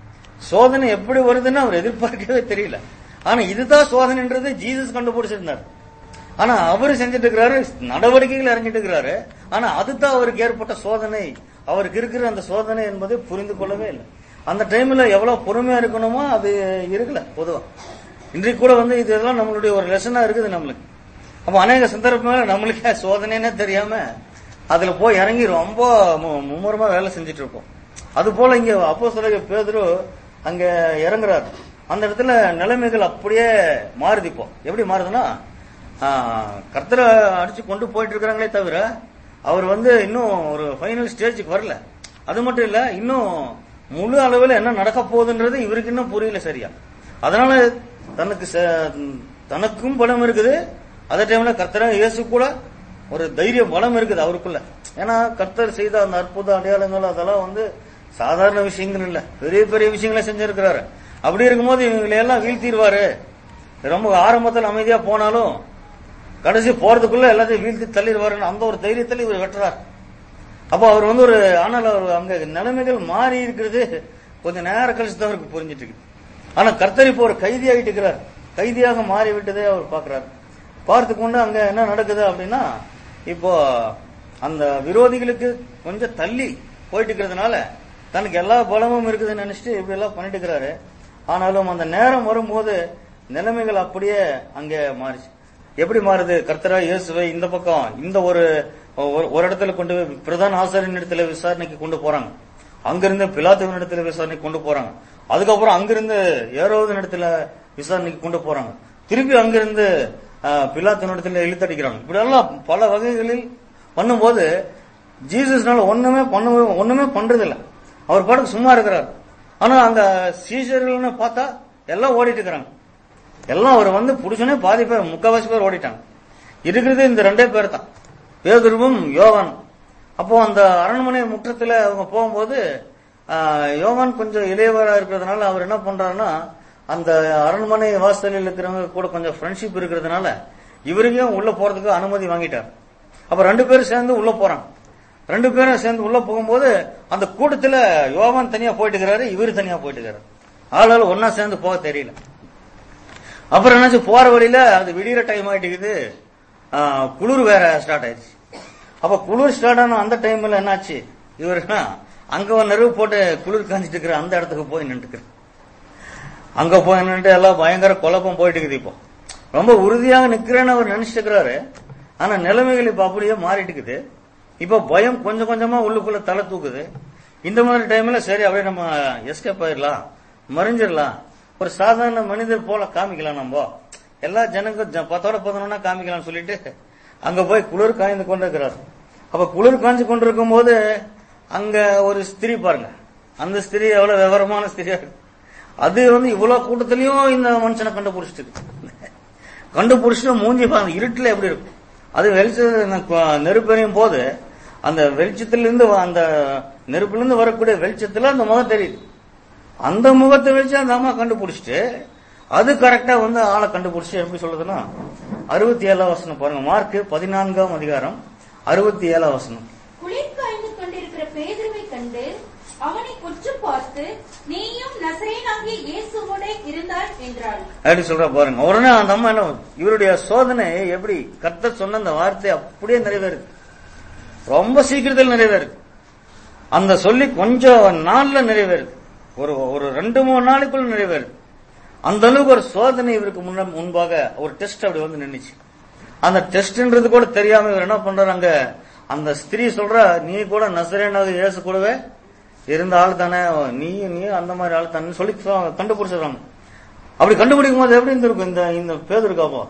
[SPEAKER 2] சோதனை எப்படி வருதுன்னு அவர் எதிர்பார்க்கவே தெரியல. ஆனா இதுதான் சோதனைன்றது ஜீசஸ் கண்டுபிடிச்சிருந்தார். ஆனா அவரு செஞ்சுட்டு இருக்கிறாரு, நடவடிக்கைகள் இறங்கிட்டு இருக்கிறாரு. ஆனா அதுதான் அவருக்கு ஏற்பட்ட சோதனை. அவருக்கு இருக்கிற அந்த சோதனை என்பதை புரிந்து கொள்ளவே இல்லை. அந்த டைம்ல எவ்வளவு பொறுமையா இருக்கணுமோ அது இருக்கல. பொதுவா இன்றைக்கு கூட வந்து இதெல்லாம் நம்மளுடைய ஒரு லெசனா இருக்குது நம்மளுக்கு. அப்ப அநேக சந்தர்ப்பங்கள நம்மளுக்கே சோதனைன்னே தெரியாம அதுல போய் இறங்கி ரொம்ப மும்முரமா வேலை செஞ்சுட்டு இருப்போம். அது போல இங்க அப்போஸ்தலர் பேதுரு அங்க இறங்குறாரு. அந்த இடத்துல நிலைமைகள் அப்படியே மாறுது. இப்போ எப்படி மாறுதுன்னா, கர்த்தரை அடிச்சு கொண்டு போயிட்டு இருக்கிறாங்களே தவிர அவர் வந்து இன்னும் ஒரு ஃபைனல் ஸ்டேஜுக்கு வரல. அது மட்டும் இல்ல, இன்னும் முழு அளவில் என்ன நடக்க போகுதுன்றது இவருக்கு இன்னும் புரியல சரியா. அதனால தனக்கு தனக்கும் பலம் இருக்குது, அதே டைம்ல கர்த்தரா இயேசு கூட ஒரு தைரிய பலம் இருக்குது அவருக்குள்ள. ஏன்னா கர்த்தர் செய்த அந்த அற்புத அடையாளங்கள் அதெல்லாம் வந்து சாதாரண விஷயங்கள் இல்ல, பெரிய பெரிய விஷயங்களை செஞ்சிருக்கிறாரு. அப்படி இருக்கும்போது இவங்களை எல்லாம் வீழ்த்திடுவாரு. ரொம்ப ஆரம்பத்தில் அமைதியா போனாலும் கடைசி போறதுக்குள்ள எல்லாத்தையும் வீழ்த்தி தள்ளிடுவாருன்னு அந்த ஒரு தைரியத்தில் இவர் வெட்டுறாரு. அப்போ அவர் வந்து ஒரு ஆனால் அவர் அங்க நிலைமைகள் மாறி இருக்கிறது கொஞ்ச நேரம் கழிச்சு தான் அவருக்கு புரிஞ்சிட்டு இருக்கு. ஆனா கர்த்தர் இப்போ ஒரு கைதி ஆகிட்டு இருக்கிறார். கைதியாக மாறி விட்டதே அவர் பாக்குறாரு. பார்த்து கொண்டு அங்க என்ன நடக்குது அப்படின்னா, இப்போ அந்த விரோதிகளுக்கு கொஞ்சம் தள்ளி போயிட்டு இருக்கிறதுனால தனக்கு எல்லா பலமும் இருக்குதுன்னு நினைச்சிட்டு இப்படி எல்லாம் பண்ணிட்டு இருக்கிறாரு. ஆனாலும் அந்த நேரம் வரும்போது நிலைமைகள் அப்படியே அங்கே மாறிச்சு. எப்படி மாறுது, கர்த்தரா இயேசுவை இந்த பக்கம் இந்த ஒரு ஒரு இடத்துல கொண்டு போய் பிரதான ஆசாரியன் இடத்துல விசாரணைக்கு கொண்டு போறாங்க. அங்கிருந்து பிலாத்துவின் இடத்துல விசாரணைக்கு கொண்டு போறாங்க. அதுக்கப்புறம் அங்கிருந்து ஏரோதின் இடத்துல விசாரணைக்கு கொண்டு போறாங்க. திருப்பி அங்கிருந்து பிலாத்தின் இடத்துல இழுத்தடிக்கிறாங்க. இப்படி எல்லாம் பல வகைகளில் பண்ணும்போது ஜீசஸ்னால ஒண்ணுமே பண்ண ஒண்ணுமே பண்றது இல்லை. அவர் பாட்டுக்கு சும்மா இருக்கிறார். ஆனா அங்க சீஷர்கள்னு பார்த்தா எல்லாம் ஓடிட்டு இருக்கிறாங்க. எல்லாம் அவர் வந்து புடிச்சோன்னே பாதி பேர் முக்காவாசி பேர் ஓடிட்டாங்க. இருக்கிறது இந்த ரெண்டே பேர் தான், பேதுருவும் யோவான். அப்போ அந்த அரண்மனை முற்றத்துல அவங்க போகும்போது யோவான் கொஞ்சம் இளையவரா இருக்கிறதுனால அவர் என்ன பண்றாருன்னா அந்த அரண்மனை வாசலில் இருக்கிறவங்க கூட கொஞ்சம் ஃப்ரெண்ட்ஷிப் இருக்கிறதுனால இவருக்கும் உள்ள போறதுக்கு அனுமதி வாங்கிட்டார். அப்ப ரெண்டு பேரும் சேர்ந்து உள்ள போறாங்க. ரெண்டு பேரும் சேர்ந்து உள்ள போகும்போது அந்த கூட்டத்துல யோவான் தனியா போயிட்டு இருக்கிறாரு, இவரு தனியா போயிட்டு இருக்கிறாரு. ஆளாள் ஒன்னா சேர்ந்து போக தெரியல. அப்புறம் என்னாச்சு, போற வழியில அது விடிகிற டைம் ஆயிட்டு குளிர் வேற ஸ்டார்ட் ஆயிடுச்சு. அப்ப குளிர் ஸ்டார்ட் ஆன அந்த டைம்ல என்னாச்சு, இவருனா அங்க நெருவு போட்டு குளிர் காஞ்சிட்டு இருக்கிற அந்த இடத்துக்கு போய் நின்றுட்டு அங்க போய் நின்று எல்லாம் பயங்கர குழப்பம் போயிட்டு இருக்குது. இப்போ ரொம்ப உறுதியாக நிக்கிறேன்னு அவர் நினைச்சிட்டு இருக்கிறாரு. ஆனா நிலைமைகள் இப்ப அப்படியே மாறிட்டு இருக்குது. இப்ப பயம் கொஞ்சம் கொஞ்சமா உள்ளுக்குள்ள தலை தூக்குது. இந்த மாதிரி டைம்ல சரி அப்படியே நம்ம எஸ்கேப் ஆயிடலாம், மறைஞ்சிடலாம், ஒரு சாதாரண மனிதர் போல காமிக்கலாம், நம்ம எல்லா ஜனங்க பத்தோட பதினொன்னா காமிக்கலாம்னு சொல்லிட்டு அங்க போய் குளிர் காய்ந்து கொண்டிருக்கிறார். அப்ப குளிர் காய்ஞ்சு கொண்டிருக்கும் போது அங்க ஒரு ஸ்திரீ பாருங்க, அந்த ஸ்திரீ எவ்வளவு விவரமான ஸ்திரியா இருக்கு. அது வந்து இவ்வளவு கூட்டத்திலயும் இந்த மனுஷனை கண்டுபிடிச்சிட்டு கண்டுபிடிச்சிட்டு மூஞ்சி பாருங்க, இருட்டுல எப்படி இருக்கும். அது வெளிச்ச நெருப்பெறியும் போது அந்த வெளிச்சத்திலிருந்து அந்த நெருப்பிலிருந்து வரக்கூடிய வெளிச்சத்துல அந்த முகம் தெரியுது. அந்த முகத்தை வச்சு அந்த அம்மா கண்டுபிடிச்சிட்டு அது கரெக்டா வந்து ஆளை கண்டுபிடிச்சு எப்படி சொல்றதுன்னா அறுபத்தி ஏழாம் வசனம் பாருங்க, மார்க் பதினான்காம் அதிகாரம் அறுபத்தி ஏழாம் வசனம்.
[SPEAKER 3] குளிர் காய்ந்து கொண்டிருக்கிற பேதுருவை கண்டு அவனை உற்று பார்த்து, நீயும் நசரேயனாகிய இயேசுவோட இருந்தாய் என்றாள்.
[SPEAKER 2] அப்படி சொல்ற பாருங்க. உடனே அந்த அம்மா என்ன, இவருடைய சோதனை எப்படி கர்த்தர் சொன்ன அந்த வார்த்தை அப்படியே நிறைவேறுது, ரொம்ப சீக்கிரத்தில் நிறைவேறுது. அந்த சொல்லி கொஞ்சம் நாள்ல நிறைவேறுது, ஒரு ஒரு ரெண்டு மூணு நாளைக்குள்ள நிறைவேறுது. அந்த அளவுக்கு ஒரு சோதனை இவருக்கு முன்ன முன்பாக ஒரு டெஸ்ட் அப்படி வந்து நின்னுச்சு. அந்த டெஸ்ட்ன்றது கூட தெரியாம இவர் என்ன பண்றாரு, அங்க அந்த ஸ்திரீ சொல்ற, நீ கூட நசரேயனாக இயேசு கூடவே இருந்த ஆள் தானே, நீ நீ அந்த மாதிரி ஆள் தானே சொல்லி கண்டுபிடிச்சிடறாங்க. அப்படி கண்டுபிடிக்கும் போது எப்படி இருந்திருக்கும் இந்த இந்த பேதுருக்கு? அப்போ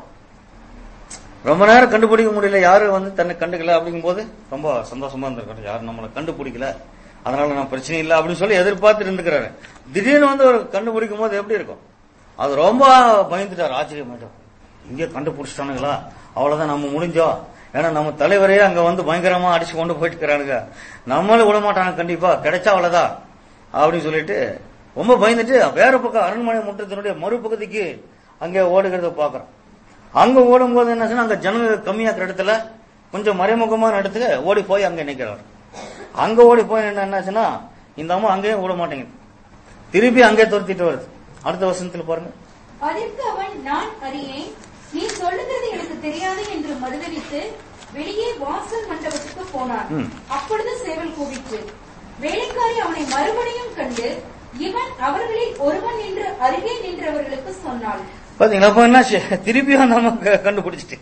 [SPEAKER 2] ரொம்ப நேரம் கண்டுபிடிக்க முடியல, யாரு வந்து தன்னை கண்டுக்கல. அப்படிங்கும் போது ரொம்ப சந்தோஷமா இருந்திருக்காரு, யாரும் நம்மளை கண்டுபிடிக்கல, அதனால நான் பிரச்சனை இல்லை அப்படின்னு சொல்லி எதிர்பார்த்து இருந்துக்கிறாரு. திடீர்னு வந்து ஒரு கண்டுபிடிக்கும் போது எப்படி இருக்கும், அது ரொம்ப பயந்துட்டார், ஆச்சரியமாயிட்டார். இங்கே கண்டுபிடிச்சிட்டானுங்களா, அவ்வளவுதான் நம்ம முடிஞ்சோம். ஏன்னா நம்ம தலைவரையே அங்க வந்து பயங்கரமா அடிச்சு கொண்டு போயிட்டு இருக்கிறானுங்க, நம்மளும் விட மாட்டாங்க, கண்டிப்பா கிடைச்சா அவ்வளவுதான் அப்படின்னு சொல்லிட்டு ரொம்ப பயந்துட்டு வேற பக்கம் அரண்மனை முற்றத்தினுடைய மறுபகுதிக்கு அங்கே ஓடுகிறத பாக்குறோம். அங்க ஓடும் போது என்ன, அங்க ஜனங்க கம்மியாக்குற இடத்துல கொஞ்சம் மறைமுகமான இடத்துல ஓடி போய் அங்க நிக்கிறார். அங்க ஓடி போய் என்ன என்னாச்சுன்னா, இந்த அம்மா அங்கேயும் ஓட மாட்டேங்குது, திருப்பி அங்கே துரத்திட்டு வருது. அடுத்த வசனத்துல பாருங்க.
[SPEAKER 3] அதற்கு அவன், நான் அறியேன், நீ சொல்லுகிறது எனக்கு தெரியாது என்று மறுதலித்து வெளியே வாசல் மண்டபத்துக்கு போனான். அப்பொழுது சேவல் கூவிற்று. வேலைக்காரி அவனை மறுபடியும் கண்டு, இவன் அவர்களில் ஒருவன் என்று அருகே நின்றவர்களுக்கு சொன்னாள்.
[SPEAKER 2] பாத்தீங்களா, அப்ப என்ன திருப்பியும் நம்ம கண்டுபிடிச்சிட்டு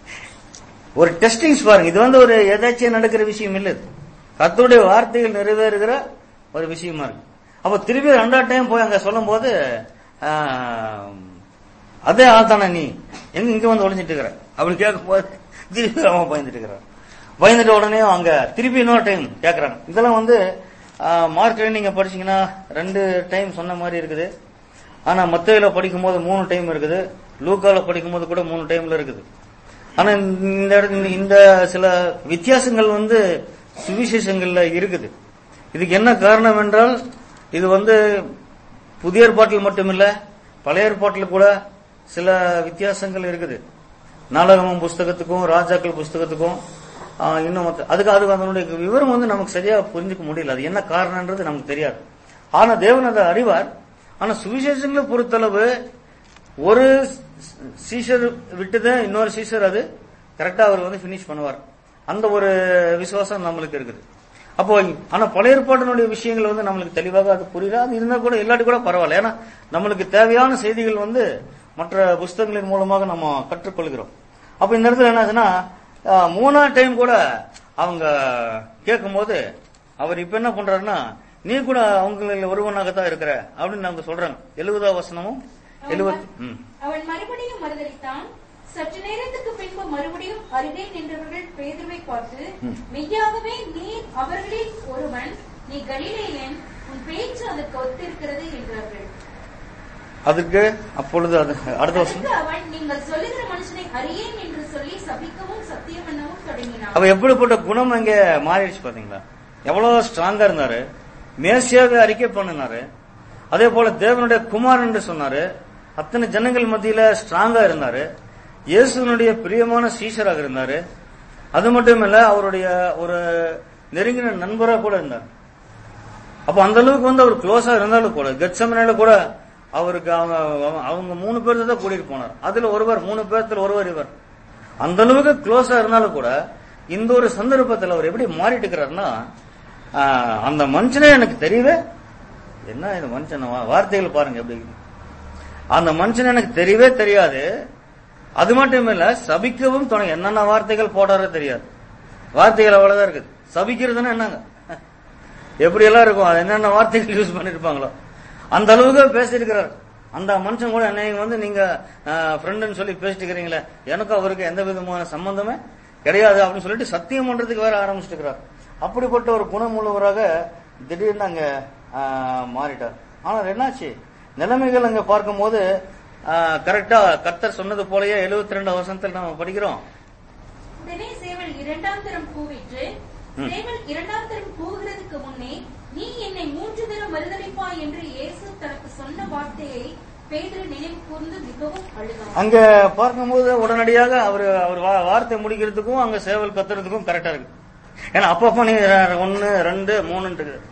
[SPEAKER 2] ஒரு டெஸ்டிங்ஸ் பாருங்க. இது வந்து ஒரு எதாச்சும் நடக்கிற விஷயம் இல்லை, கர்த்தருடைய வார்த்தைகள் நிறைவேறுகிற ஒரு விஷயமா இருக்கு. அப்ப திருப்பி ரெண்டாவது டைம் போய் அங்க சொல்லும் போது, அதே ஆள் தானே நீ, எங்க இங்க வந்து ஒளிஞ்சிட்டு இருக்கிற அப்படி கேட்கும் போது திருப்பி அவன் பயந்துட்டு இருக்கிறான். பயந்துட்ட உடனே அங்க திருப்பி இன்னொரு டைம் கேட்கறாங்க. இதெல்லாம் வந்து மார்க்ல நீங்க படிச்சீங்கன்னா ரெண்டு டைம் சொன்ன மாதிரி இருக்குது. ஆனா மத்தேயுல படிக்கும் போது மூணு டைம் இருக்குது, லூக்கால படிக்கும் போது கூட மூணு டைம்ல இருக்குது. ஆனா இந்த இந்த சில வித்தியாசங்கள் வந்து சுவிசேஷங்கள்ல இருக்குது. இதுக்கு என்ன காரணம் என்றால், இது வந்து புதிய ஏற்பாட்டில் மட்டுமில்ல, பழைய ஏற்பாட்டில் கூட சில வித்தியாசங்கள் இருக்குது. நாடகமும் புஸ்தகத்துக்கும் ராஜாக்கள் புஸ்தகத்துக்கும் இன்னும் அதுக்கு அதுக்கு அதனுடைய விவரம் வந்து நமக்கு சரியா புரிஞ்சுக்க முடியல, அது என்ன காரணம்ன்றது நமக்கு தெரியாது. ஆனா தேவன் அதை அறிவார். ஆனா சுவிசேஷங்களை பொறுத்தளவு ஒரு சீஷர் விட்டுத இன்னொரு சீஷர் அது கரெக்டா அவர் வந்து பினிஷ் பண்ணுவார், அந்த ஒரு விசுவாசம் நம்மளுக்கு இருக்குது. அப்போ ஆனா பழைய ஏற்பாட்டினுடைய விஷயங்கள் வந்து நம்மளுக்கு தெளிவாக அது புரியல. அது இருந்தா கூட இல்லாட்டி கூட பரவாயில்ல, ஏன்னா நம்மளுக்கு தேவையான செய்திகள் வந்து மற்ற புஸ்தகங்களின் மூலமாக நம்ம கற்றுக்கொள்கிறோம். அப்ப இந்த இடத்துல என்னாச்சுன்னா, மூணாவது டைம் கூட அவங்க கேட்கும் போது அவர் இப்ப என்ன பண்றாருன்னா, நீ கூட அவங்களில் ஒருவனாகத்தான் இருக்கிற அப்படின்னு நாங்க சொல்றாங்க. எழுபதாம் வசனமும் எழுபத்தி
[SPEAKER 3] அவன் மறுபடியும் மறுதலித்தான். சற்று நேரத்துக்கு பின்பு மறுபடியும் அருகே நின்றவர்கள் பேதுருவை பார்த்து, மெய்யாகவே நீர் அவர்களில் ஒருவன், நீ கலிலேயன், உன் பேச்சு அதற்கு ஒத்திருக்கிறது என்றார்கள்.
[SPEAKER 2] அதுக்கு அப்பொழுது அடுத்த வருஷம்
[SPEAKER 3] அவன், நீங்கள் சொல்லுகிற மனுஷனை அறியேன் என்று சொல்லி சபிக்கவும் சத்தியம் பண்ணவும் தொடங்கினான்.
[SPEAKER 2] அப்ப எப்படிப்பட்ட குணம் அங்க மாறிடுச்சு பாத்தீங்களா, எவ்வளவு ஸ்ட்ராங்கா இருந்தாரு, மேசியாவை அறிக்கை பண்ணினாரு, அதே போல தேவனுடைய குமார் என்று சொன்னாரு, அத்தனை ஜனங்கள் மத்தியில ஸ்ட்ராங்கா இருந்தாரு. இயேசுனுடைய பிரியமான சீஷராக இருந்தாரு. அது மட்டும் இல்ல, அவருடைய ஒரு நெருங்கின நண்பரா கூட இருந்தார். அப்ப அந்த அளவுக்கு வந்து அவர் க்ளோஸா இருந்தாலும் கூட கெத்செமனேல கூட அவருக்கு அவங்க அவங்க மூணு பேர் தான் கூட்டிட்டு போனார். அதுல ஒருவர், மூணு பேர்த்துல ஒருவர் இவர். அந்த அளவுக்கு க்ளோஸா இருந்தாலும் கூட இந்த ஒரு சந்தர்ப்பத்தில் அவர் எப்படி மாறிட்டு இருக்கிறாருன்னா, அந்த மனுஷனே எனக்கு தெரியவே, என்ன இந்த மனுஷன் வார்த்தைகள் பாருங்க எப்படி, அந்த மனுஷன் எனக்கு தெரியவே தெரியாது. அது மட்டும் இல்ல, சபிக்கவும் துணை, என்னென்ன வார்த்தைகள் போடாரோ தெரியாது. வார்த்தைகள் அவ்வளவுதான் இருக்குது. சபிக்கிறதுன்னா என்னங்க, எப்படி எல்லாம் இருக்கும், அது என்னென்ன வார்த்தைகள் யூஸ் பண்ணிருப்பாங்களோ அந்த அளவுக்கு பேசியிருக்கிறார். அந்த மனுஷன் கூட என்னை வந்து நீங்க ஃப்ரெண்டுன்னு சொல்லி பேசிட்டு இருக்கிறீங்களே, எனக்கும் அவருக்கு எந்த விதமான சம்பந்தமே கிடையாது அப்படின்னு சொல்லிட்டு சத்தியம் பண்றதுக்கு வேற ஆரம்பிச்சுட்டு இருக்கிறார். அப்படிப்பட்ட ஒரு குணமுள்ளவராக திடீர்னு அங்க மாறிட்டார். ஆனால் என்னாச்சு, நிலைமைகள் அங்க பார்க்கும் போது கரெக்டா கர்த்தர் சொன்னது போலயே எழுபத்தி ரெண்டு வருஷத்துல நம்ம படிக்கிறோம்.
[SPEAKER 3] சேவல் இரண்டாம் தரம் கூவிட்டு, சேவல் இரண்டாம் தரம் கூவுகிறதுக்கு முன்னே நீ என்னை மூன்று தரம் மறுதலிப்பாய் என்று இயேசு தனக்கு சொன்ன வார்த்தையை பேதுரு நினைவு கூர்ந்து மிகவும் அழுதார். அங்க
[SPEAKER 2] பார்க்கும்போது உடனடியாக அவர் அவர் வார்த்தை முடிக்கிறதுக்கும் அங்க சேவல் கத்துறதுக்கும் கரெக்டா இருக்கு. ஏன்னா அப்பப்ப நீ ஒன்னு ரெண்டு மூணு இருக்கு.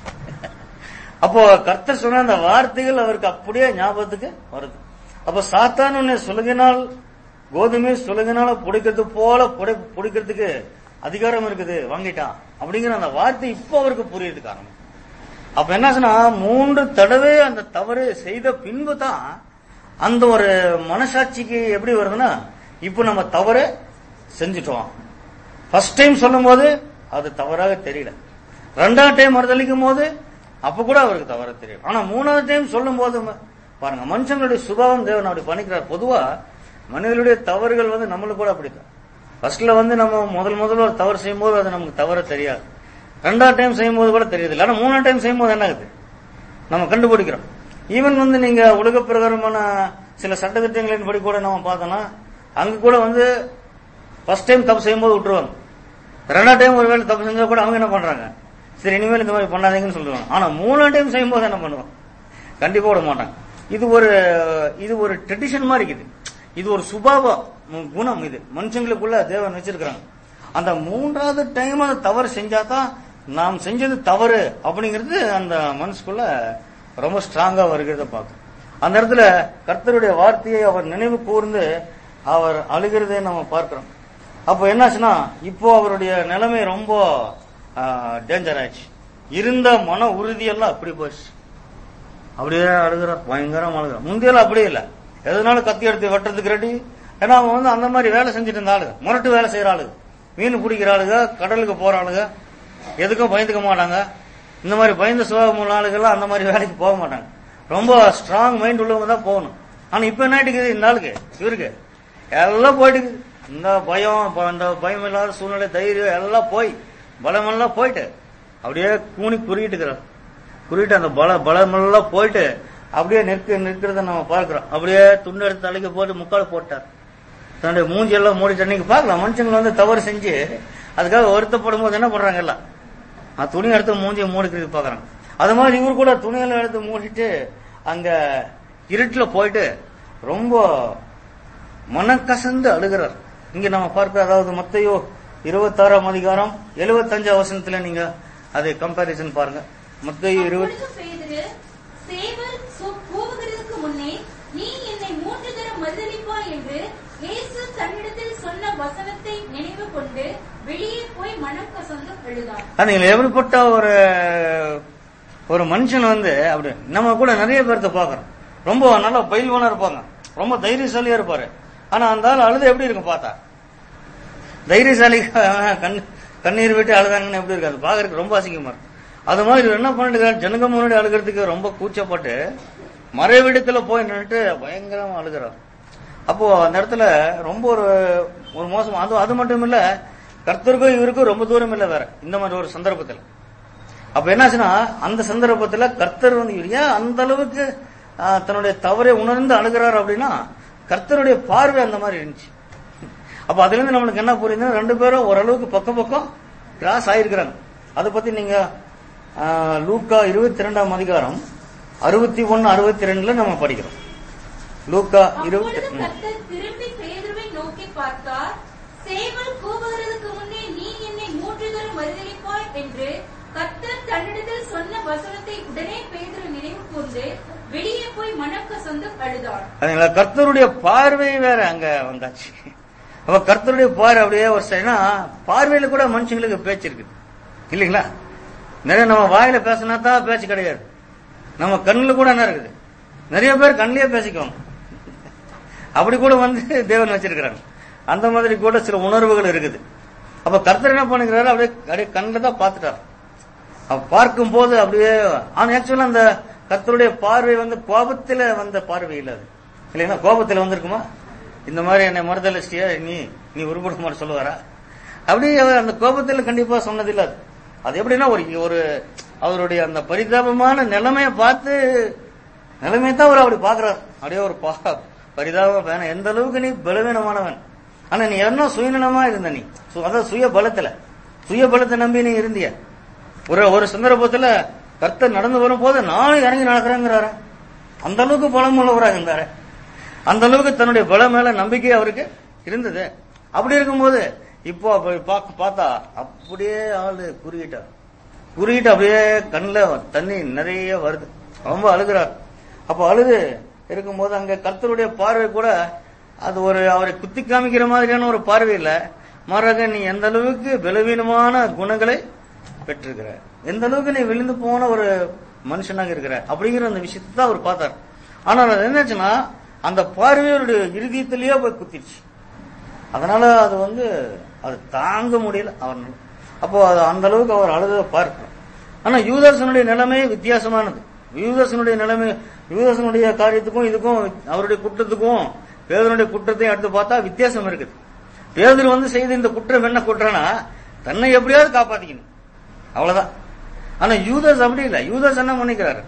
[SPEAKER 2] அப்போ கர்த்தர் சொன்ன அந்த வார்த்தைகள் அவருக்கு அப்படியே ஞாபகத்துக்கு வருது. அப்ப சாத்தான் உன்னை சொல்லுகினால் கோதுமை சொல்லுகினால புடிக்கிறது போல புடிக்கிறதுக்கு அதிகாரம் இருக்குது, வாங்கிட்டான் அப்படிங்கிற அந்த வார்த்தை இப்போ அவருக்கு புரியுது காரணம். அப்ப என்ன சொன்னா, மூன்று தடவை அந்த தவறு செய்த பின்பு தான் அந்த ஒரு மனசாட்சிக்கு எப்படி வருதுன்னா, இப்ப நம்ம தவறு செஞ்சுட்டோம். ஃபர்ஸ்ட் டைம் சொல்லும் போது அது தவறாக தெரியல, ரெண்டாவது டைம் மறுதளிக்கும் போது அப்ப கூட அவருக்கு தவறு தெரியும். ஆனா மூணாவது டைம் சொல்லும் போது பாருங்க, மனுஷங்களுடைய சுபாவம் தேவன் அப்படி பண்ணிக்கிறார். பொதுவா மனிதனுடைய தவறுகள் வந்து நம்மளுக்கு கூட அப்படித்தான். ஃபர்ஸ்ட்ல வந்து நம்ம முதல் முதல்ல ஒரு தவறு செய்யும் போது அது நமக்கு தவறு தெரியாது, ரெண்டாவது டைம் செய்யும் போது கூட தெரியுது இல்லை. ஆனா மூணாவது டைம் செய்யும் போது என்ன ஆகுது, நம்ம கண்டுபிடிக்கிறோம். ஈவன் வந்து நீங்க உலக பிரகாரமான சில சட்டத்திட்டங்களின் படி கூட நம்ம பார்த்தோம்னா, அங்க கூட வந்து ஃபர்ஸ்ட் டைம் தப்பு செய்யும் போது விட்டுருவாங்க, ரெண்டாவது டைம் ஒரு வேலை தப்பு செஞ்சா கூட அவங்க என்ன பண்றாங்க, சரி இனிமேல் இந்த மாதிரி பண்ணாதீங்கன்னு சொல்லுவாங்க. ஆனா மூணாவது டைம் செய்யும் போது என்ன பண்ணுவோம், கண்டிப்பா விட மாட்டாங்க. இது ஒரு இது ஒரு ட்ரெடிஷன் மாதிரி இருக்குது, இது ஒரு சுபாவ குணம், இது மனுஷங்களுக்குள்ள தேவன் வச்சிருக்கிறாங்க. அந்த மூன்றாவது டைம் அந்த தவறு செஞ்சாதான் நாம் செஞ்சது தவறு அப்படிங்கிறது அந்த மனசுக்குள்ள ரொம்ப ஸ்ட்ராங்கா வருகிறத பார்க்கும். அந்த இடத்துல கர்த்தருடைய வார்த்தையை அவர் நினைவு கூர்ந்து அவர் அழுகிறதை நம்ம பார்க்கிறோம். அப்போ என்னாச்சுன்னா, இப்போ அவருடைய நிலைமை ரொம்ப டேஞ்சர் ஆயிடுச்சு. இருந்த மன உறுதியெல்லாம் அப்படி போயிடுச்சு, அப்படியே அழுகிறார், பயங்கரம் அழுகிறார். முந்தையெல்லாம் அப்படியே இல்லை, எதனாலும் கத்தி எடுத்து வெட்டுறதுக்கு ரெடி. ஏன்னா அவங்க வந்து அந்த மாதிரி வேலை செஞ்சுட்டு இருந்த ஆளுங்க, முரட்டு வேலை செய்யற ஆளுங்க, மீன் பிடிக்கிற ஆளுங்க, கடலுக்கு போற ஆளுங்க, எதுக்கும் பயந்துக்க மாட்டாங்க. இந்த மாதிரி பயந்த சுபாவம் உள்ள ஆளுகள்லாம் அந்த மாதிரி வேலைக்கு போக மாட்டாங்க, ரொம்ப ஸ்ட்ராங் மைண்ட் உள்ளவங்க தான் போகணும். ஆனா இப்ப என்ன ஆயிட்டுக்குது, இந்த ஆளுக்கு இவருக்கு எல்லாம் போயிட்டு, இந்த பயம், அந்த பயம் இல்லாத சூழ்நிலை, தைரியம் எல்லாம் போய், பலமெல்லாம் போயிட்டு அப்படியே கூணி குறியிட்டு இருக்கிறார். குறியிட்டு அந்த பல பலமெல்லாம் போயிட்டு அப்படியே நிற்க நிற்கிறத நம்ம பார்க்கிறோம். அப்படியே துண்டு எடுத்து தலைக்கு போட்டு முக்கால் போட்டார், தன்னுடைய மூஞ்சி எல்லாம் மூடிட்டு. நீங்க பார்க்கலாம், மனுஷங்களை வந்து தவறு செஞ்சு அதுக்காக வருத்தப்படும் போது என்ன பண்றாங்க, எல்லாம் துணி எடுத்து மூஞ்சியை மூடிக்கிறது பாக்குறாங்க. அது மாதிரி இவர் கூட துணியெல்லாம் எடுத்து மூடிட்டு அங்க இருட்டுல போயிட்டு ரொம்ப மனக்கசந்து அழுகிறார். இங்க நம்ம பார்க்க, அதாவது மத்தேயு இருபத்தி ஆறாம் அதிகாரம் எழுபத்தஞ்சு வசனத்துல நீங்க அதை கம்பாரிசன் பாருங்க. மத்தேயு இருபது
[SPEAKER 3] முன்னே நீ என்னை மூன்று தரம் மறுதலிப்பாய் என்று இயேசு தன்னிடத்தில் சொன்ன வசனத்தை நினைவு கொண்டு வெளியே போய் மனம் கசந்து அழுதார்.
[SPEAKER 2] அது எப்படிப்பட்ட ஒரு ஒரு மனுஷன் வந்து அப்படி நம்ம கூட நிறைய பேர்த்த பாக்குறோம், ரொம்ப நல்லா பயில்வானா இருப்பாங்க, ரொம்ப தைரியசாலியா இருப்பாரு. ஆனா அந்த ஆள் அழுது எப்படி இருக்கும் பார்த்தா, தைரியசாலி கண் கண்ணீர் விட்டு அழுதாங்கன்னு எப்படி இருக்காது, பாக்குறதுக்கு ரொம்ப அசிங்கமா இருக்கு. அது மாதிரி என்ன பண்ணிட்டு ஜனங்க முன்னாடி அழுகிறதுக்கு ரொம்ப கூச்சப்பட்டு மறைவிடத்துல போய் நின்றுட்டு பயங்கரமா அழுகிறார். அப்போ அந்த இடத்துல ரொம்ப ஒரு ஒரு மோசம். அது அது மட்டும் இல்ல, கர்த்தருக்கும் இவருக்கும் ரொம்ப தூரம் இல்ல வேற இந்த மாதிரி ஒரு சந்தர்ப்பத்தில். அப்ப என்னாச்சுன்னா, அந்த சந்தர்ப்பத்துல கர்த்தர் வந்து ஏன் அந்த அளவுக்கு தன்னுடைய தவறை உணர்ந்து அழுகிறார் அப்படின்னா, கர்த்தருடைய பார்வை அந்த மாதிரி இருந்துச்சு. அப்ப அதுல இருந்து நம்மளுக்கு என்ன புரியுதுன்னா, ரெண்டு பேரும் ஓரளவுக்கு பக்கம் பக்கம் கிராஸ் ஆயிருக்கிறாங்க. அதை பத்தி நீங்க லூக்கா இருபத்தி ரெண்டாம் அதிகாரம் அறுபத்தி ஒன்னு அறுபத்தி ரெண்டுல நம்ம படிக்கிறோம். லூக்கா
[SPEAKER 3] அப்பொழுது
[SPEAKER 2] இருபத்தி
[SPEAKER 3] கர்த்தர் திரும்பி பேதுருவை நோக்கி பார்த்தார். சேவல் கூவுகிறதுக்கு முன்னே நீ என்னை மூன்று தரம் மறுதலிப்பாய் என்று கர்த்தர் தன்னிடத்தில் சொன்ன வசனத்தை உடனே பேதுரு நினைவு கூர்ந்து வெளியே போய் மனம் கசந்து அழுதார்.
[SPEAKER 2] கர்த்தருடைய பார்வை வேற அங்க வந்தாச்சு. அப்ப கர்த்தருடைய பார்வை அப்படியே ஒரு சைனா பார்வையில கூட மனுஷங்களுக்கு பேச்சு இருக்குது இல்லைங்களா? நிறைய நம்ம வாயில பேசினா தான் பேச்சு கிடையாது. நம்ம கண்ணுல கூட என்ன இருக்குது? நிறைய பேர் கண்ணிலேயே பேசிக்குவாங்க. அப்படி கூட வந்து தேவன் வச்சிருக்கிறாங்க. அந்த மாதிரி கூட சில உணர்வுகள் இருக்குது. அப்ப கர்த்தர் என்ன பண்ணுகிறாரு? அப்படியே அப்படியே கண்ணில தான் பார்த்துட்டார். பார்க்கும் போது அப்படியே ஆனா ஆக்சுவலா அந்த கர்த்தருடைய பார்வை வந்து கோபத்துல வந்த பார்வை இல்ல அது இல்லைங்களா? கோபத்துல வந்திருக்குமா? இந்த மாதிரி என்னை மறுதலிச்சியா நீ நீ உருப்பட மாதிரி சொல்லுவாரா? அப்படி அந்த கோபத்துல கண்டிப்பா சொன்னதில்லை. அது அது எப்படின்னா ஒரு ஒரு அவருடைய அந்த பரிதாபமான நிலைமையை பார்த்து நிலைமையை தான் அவர் அப்படி பாக்குறாரு. அப்படியே ஒரு பரிதாபம் வேணாம். எந்த அளவுக்கு நீ பலவீனமானவன், ஆனா நீ என்ன சுயநலமா இருந்த நீ, அதாவது சுய பலத்துல சுய பலத்தை நம்பி நீ இருந்திய. ஒரு ஒரு சந்தர்ப்பத்துல கர்த்தர் நடந்து வரும் போது நானும் இறங்கி நடக்கிறேங்கிறாரு. அந்த அளவுக்கு பலம் உள்ளவராக இருந்தாரு. அந்த அளவுக்கு தன்னுடைய பலம் மேல நம்பிக்கை அவருக்கு இருந்தது. அப்படி இருக்கும்போது இப்போ பார்த்தா அப்படியே ஆளு குறுகிட்டார். குறுகிட்டு அப்படியே கண்ணில் தண்ணி நிறைய வருது. ரொம்ப அழுகிறார். அப்ப அழுது இருக்கும்போது அங்க கர்த்தருடைய பார்வை கூட அது ஒரு அவரை குத்தி காமிக்கிற மாதிரியான ஒரு பார்வை இல்ல. மாறாக நீ எந்த அளவுக்கு பலவீனமான குணங்களை பெற்றிருக்கிற, எந்த அளவுக்கு நீ விழுந்து போன ஒரு மனுஷனாக இருக்கிற அப்படிங்கிற அந்த விஷயத்தை தான் அவர் பார்த்தார். ஆனால் அது என்னாச்சுன்னா அந்த பார்வையோடைய இறுதியத்திலேயே போய் குத்திடுச்சு. அதனால அது வந்து அது தாங்க முடியல அவர்னால. அப்போ அது அந்த அளவுக்கு அவர் அழுத பார்க்கிறோம். ஆனா யூதாசனுடைய நிலைமை வித்தியாசமானது. யூதாசனுடைய நிலைமை யூதாசனுடைய காரியத்துக்கும் இதுக்கும் அவருடைய குற்றத்துக்கும் பேதுருடைய குற்றத்தையும் எடுத்து பார்த்தா வித்தியாசம் இருக்குது. பேதுரு வந்து செய்த இந்த குற்றம் என்ன குற்றம்னா தன்னை எப்படியாவது காப்பாத்திக்கணும், அவ்வளவுதான். ஆனா யூதாஸ் அப்படி இல்லை. யூதாஸ் என்ன பண்ணிக்கிறாரு?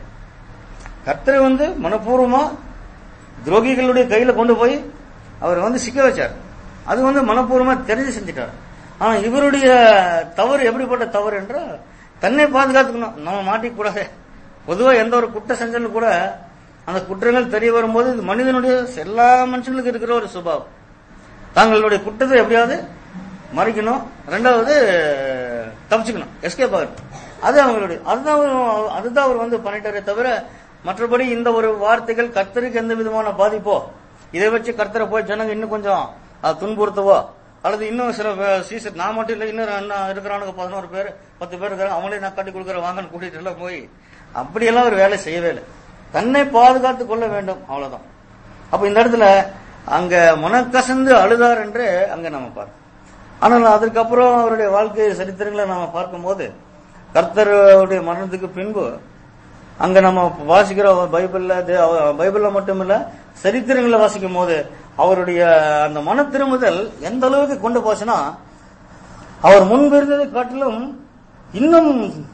[SPEAKER 2] கர்த்தரை வந்து மனப்பூர்வமா துரோகிகளுடைய கையில கொண்டு போய் அவர் வந்து சிக்க வச்சார். அது வந்து மனப்பூர்வமா தெரிஞ்சு செஞ்சிட்டார். ஆனா இவருடைய தவறு எப்படிப்பட்ட தவறு என்றால் தன்னை பாதுகாத்துக்கணும், நம்ம மாட்டிக்க கூடாது. பொதுவா எந்த ஒரு குற்றம் செஞ்சாலும் கூட அந்த குற்றங்கள் தெரிய வரும்போது இது மனிதனுடைய எல்லா மனுஷங்களுக்கு இருக்கிற ஒரு சுபாவம். தாங்களுடைய குற்றத்தை எப்படியாவது மறைக்கணும், ரெண்டாவது தப்பிச்சுக்கணும், எஸ்கேப் ஆகணும். அது அவங்களுடைய அதுதான் அதுதான் அவர் வந்து பண்ணிட்டாரே தவிர மற்றபடி இந்த ஒரு வார்த்தைகள் கர்த்தருக்கு எந்த விதமான பாதிப்போ இதை வச்சு கர்த்தரை போய் ஜனங்க இன்னும் கொஞ்சம் துன்புறுத்தவோ அல்லது இன்னும் சில சீசன் நான் மட்டும் இல்லை இன்னும் இருக்கிறானுங்க பதினோரு பேர் பத்து பேர் இருக்கிறாங்க அவங்களே நான் கட்டி கொடுக்குற வாங்கன்னு கூட்டிட்டு எல்லாம் போய் அப்படியெல்லாம் ஒரு வேலை செய்யவே இல்லை. தன்னை பாதுகாத்துக் கொள்ள வேண்டும், அவ்வளவுதான். அப்ப இந்த இடத்துல அங்க மனக்கசந்து அழுதார் என்று அங்க நம்ம பார்க்கணும். ஆனால் அதுக்கப்புறம் அவருடைய வாழ்க்கை சரித்திரங்களை நாம பார்க்கும் போது கர்த்தருடைய மரணத்துக்கு பின்பு அங்க நம்ம வாசிக்கிற பைபிள்ல பைபிள்ல மட்டும் இல்ல சரித்திரங்களை வாசிக்கும் போது அவருடைய அந்த மன திரும்புதல் எந்த அளவுக்கு கொண்டு போச்சுன்னா அவர் முன்பு இருந்ததை காட்டிலும் இன்னும்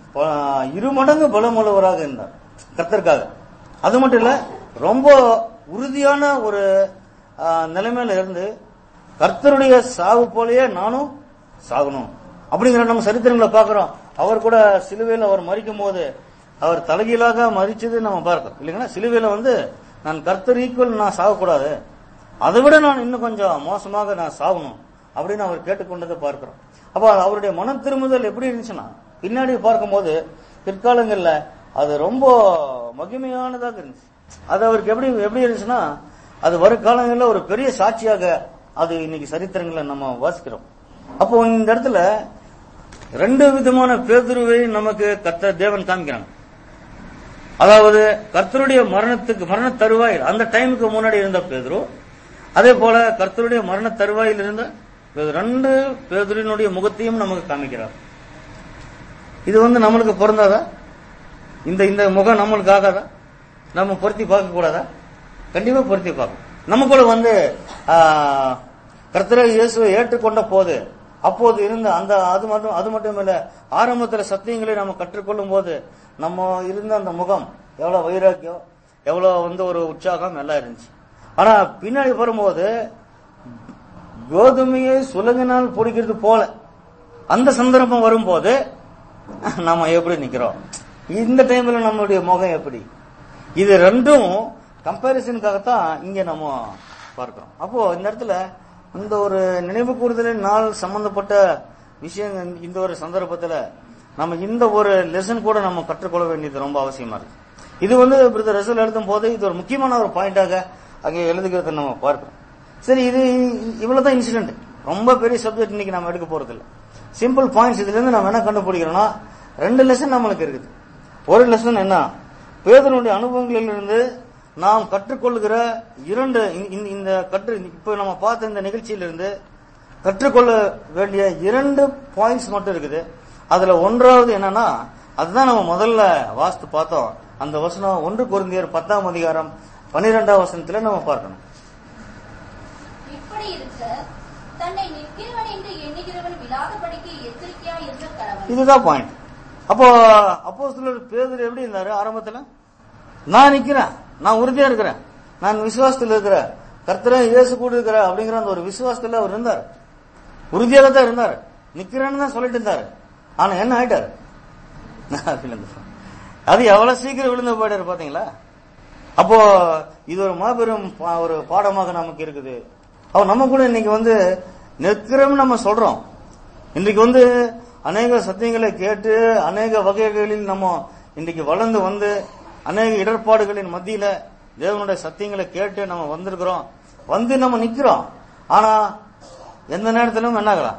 [SPEAKER 2] இரு மடங்கு பலமுள்ளவராக இருந்தார் கர்த்தருக்காக. அது மட்டும் இல்ல ரொம்ப உறுதியான ஒரு நிலைமையில இருந்து கர்த்தருடைய சாவு போலயே நானும் சாகணும் அப்படிங்கிற நம்ம சரித்திரங்களை பாக்குறோம். அவர் கூட சிலுவையில் அவர் மரிக்கும் போது அவர் தலைகீழாக மரிச்சது நம்ம பார்க்கிறோம் இல்லைங்களா? சிலுவையில வந்து நான் கர்த்தர் ஈக்குவல் நான் சாகக்கூடாது, அதை விட நான் இன்னும் கொஞ்சம் மோசமாக நான் சாகணும் அப்படின்னு அவர் கேட்டுக்கொண்டதை பார்க்கிறோம். அப்ப அவருடைய மனம் திரும்புதல் எப்படி இருந்துச்சுன்னா பின்னாடி பார்க்கும்போது பிற்காலங்கள்ல அது ரொம்ப மகிமையானதாக இருந்துச்சு. அது அவருக்கு எப்படி எப்படி இருந்துச்சுன்னா அது வருங்காலங்களில் ஒரு பெரிய சாட்சியாக அது இன்னைக்கு சரித்திரங்களை நம்ம வாசிக்கிறோம். அப்போ இந்த இடத்துல ரெண்டு விதமான பேதுருவை நமக்கு கர்த்தர் தேவன் காமிக்கிறாங்க. அதாவது கர்த்தருடைய மரணத்துக்கு மரண தருவாயில் அந்த டைமுக்கு முன்னாடி இருந்த பேதுரு, அதே போல கர்த்தருடைய மரண தருவாயில் இருந்த ரெண்டு பேதுருவினுடைய முகத்தையும் நமக்கு காமிக்கிறார். இது வந்து நம்மளுக்கு பொருந்தாதா? இந்த இந்த முகம் நம்மளுக்கு ஆகாதா? நம்ம பொருத்தி பார்க்க கூடாதா? கண்டிப்பா பொருத்தி பார்க்கணும். நம்ம கூட வந்து கர்த்தரை இயேசுவை ஏற்றுக்கொண்ட போது அப்போது இருந்த அந்த அது மட்டும் அது மட்டும் இல்ல ஆரம்பத்துல சத்தியங்களை நம்ம கற்றுக்கொள்ளும் போது நம்ம இருந்த அந்த முகம் எவ்வளவு வைராக்கியம், எவ்வளவு வந்து ஒரு உற்சாகம் எல்லாம் இருந்துச்சு. ஆனா பின்னாடி வரும்போது கோதுமையை சுலங்கினால் பிடிக்கிறது போல அந்த சந்தர்ப்பம் வரும்போது நம்ம எப்படி நிக்கிறோம், இந்த டைம்ல நம்மளுடைய முகம் எப்படி, இது ரெண்டும் கம்பேரிசனுக்காகத்தான் இங்க நம்ம பார்க்கிறோம். அப்போ இந்த இடத்துல இந்த ஒரு நினைவு கூறுதலின் நாள் சம்பந்தப்பட்ட விஷயம் இந்த ஒரு சந்தர்ப்பத்துல நம்ம இந்த ஒரு லெசன் கூட நம்ம கற்றுக்கொள்ள வேண்டியது ரொம்ப அவசியமா இருக்கு. இது வந்து பிரதர் ரசல் எழுதும் போது இது ஒரு முக்கியமான ஒரு பாயிண்டாக அங்கே எழுதுகிறத நம்ம பார்க்கிறோம். சரி, இது இவ்வளவுதான் இன்சிடென்ட், ரொம்ப பெரிய சப்ஜெக்ட் இன்னைக்கு நம்ம எடுக்க போறது இல்லை. சிம்பிள் பாயிண்ட்ஸ் இதுல இருந்து நம்ம என்ன கண்டுபிடிக்கிறோம்னா ரெண்டு லெசன் நம்மளுக்கு இருக்குது. ஒரு லெசன் என்ன, பேதுருடைய அனுபவங்களிலிருந்து நாம் கற்றுக்கொள்ளுகிற இரண்டு இந்த கற்று இப்ப நம்ம பார்த்த இந்த நிகழ்ச்சியிலிருந்து கற்றுக்கொள்ள வேண்டிய இரண்டு பாயிண்ட்ஸ் மட்டும் இருக்குது. அதுல ஒன்றாவது என்னன்னா, அதுதான் நம்ம முதல்ல வாஸ்து பார்த்தோம். அந்த வசனம் ஒன்று கொரிந்தியர் பத்தாம் அதிகாரம் பன்னிரெண்டாம் வசனத்துல நம்ம பார்க்கணும்.
[SPEAKER 3] இப்படி இருக்க தன்னை நிற்கிறவன் என்று எண்ணுகிறவன் விழாதபடிக்கு எச்சரிக்கையா இருக்க கடவன்.
[SPEAKER 2] இதுதான் பாயிண்ட். அப்போ அப்போஸ்தலர் பேதுரு எப்படி இருந்தாரு ஆரம்பத்துல? நான் நிக்கிறேன், நான் உறுதியா இருக்கிறேன், நான் விசுவாசத்தில் இருக்கிறேன், கர்த்தரே இயேசு கூட இருக்கிற அப்படிங்கிற அந்த ஒரு விசுவாசத்துல அவர் இருந்தார். உறுதியாக தான் இருந்தார், நிக்கிறேன்னு தான் சொல்லிட்டு இருந்தாரு. ஆனா என்ன ஆயிட்டாரு? அது எவ்வளவு சீக்கிரம் விழுந்து போயிட்டாரு பாத்தீங்களா? அப்போ இது ஒரு மாபெரும் ஒரு பாடமாக நமக்கு இருக்குது. அப்ப நம்ம கூட இன்னைக்கு வந்து நிற்கிறோம் நம்ம சொல்றோம். இன்றைக்கு வந்து அநேக சத்தியங்களை கேட்டு அநேக வகைகளில் நம்ம இன்றைக்கு வளர்ந்து வந்து அநேக இடர்பாடுகளின் மத்தியில தேவனுடைய சத்தியங்களை கேட்டு நம்ம வந்திருக்கிறோம், வந்து நம்ம நிக்கிறோம். ஆனா எந்த நேரத்திலும் என்ன ஆகலாம்?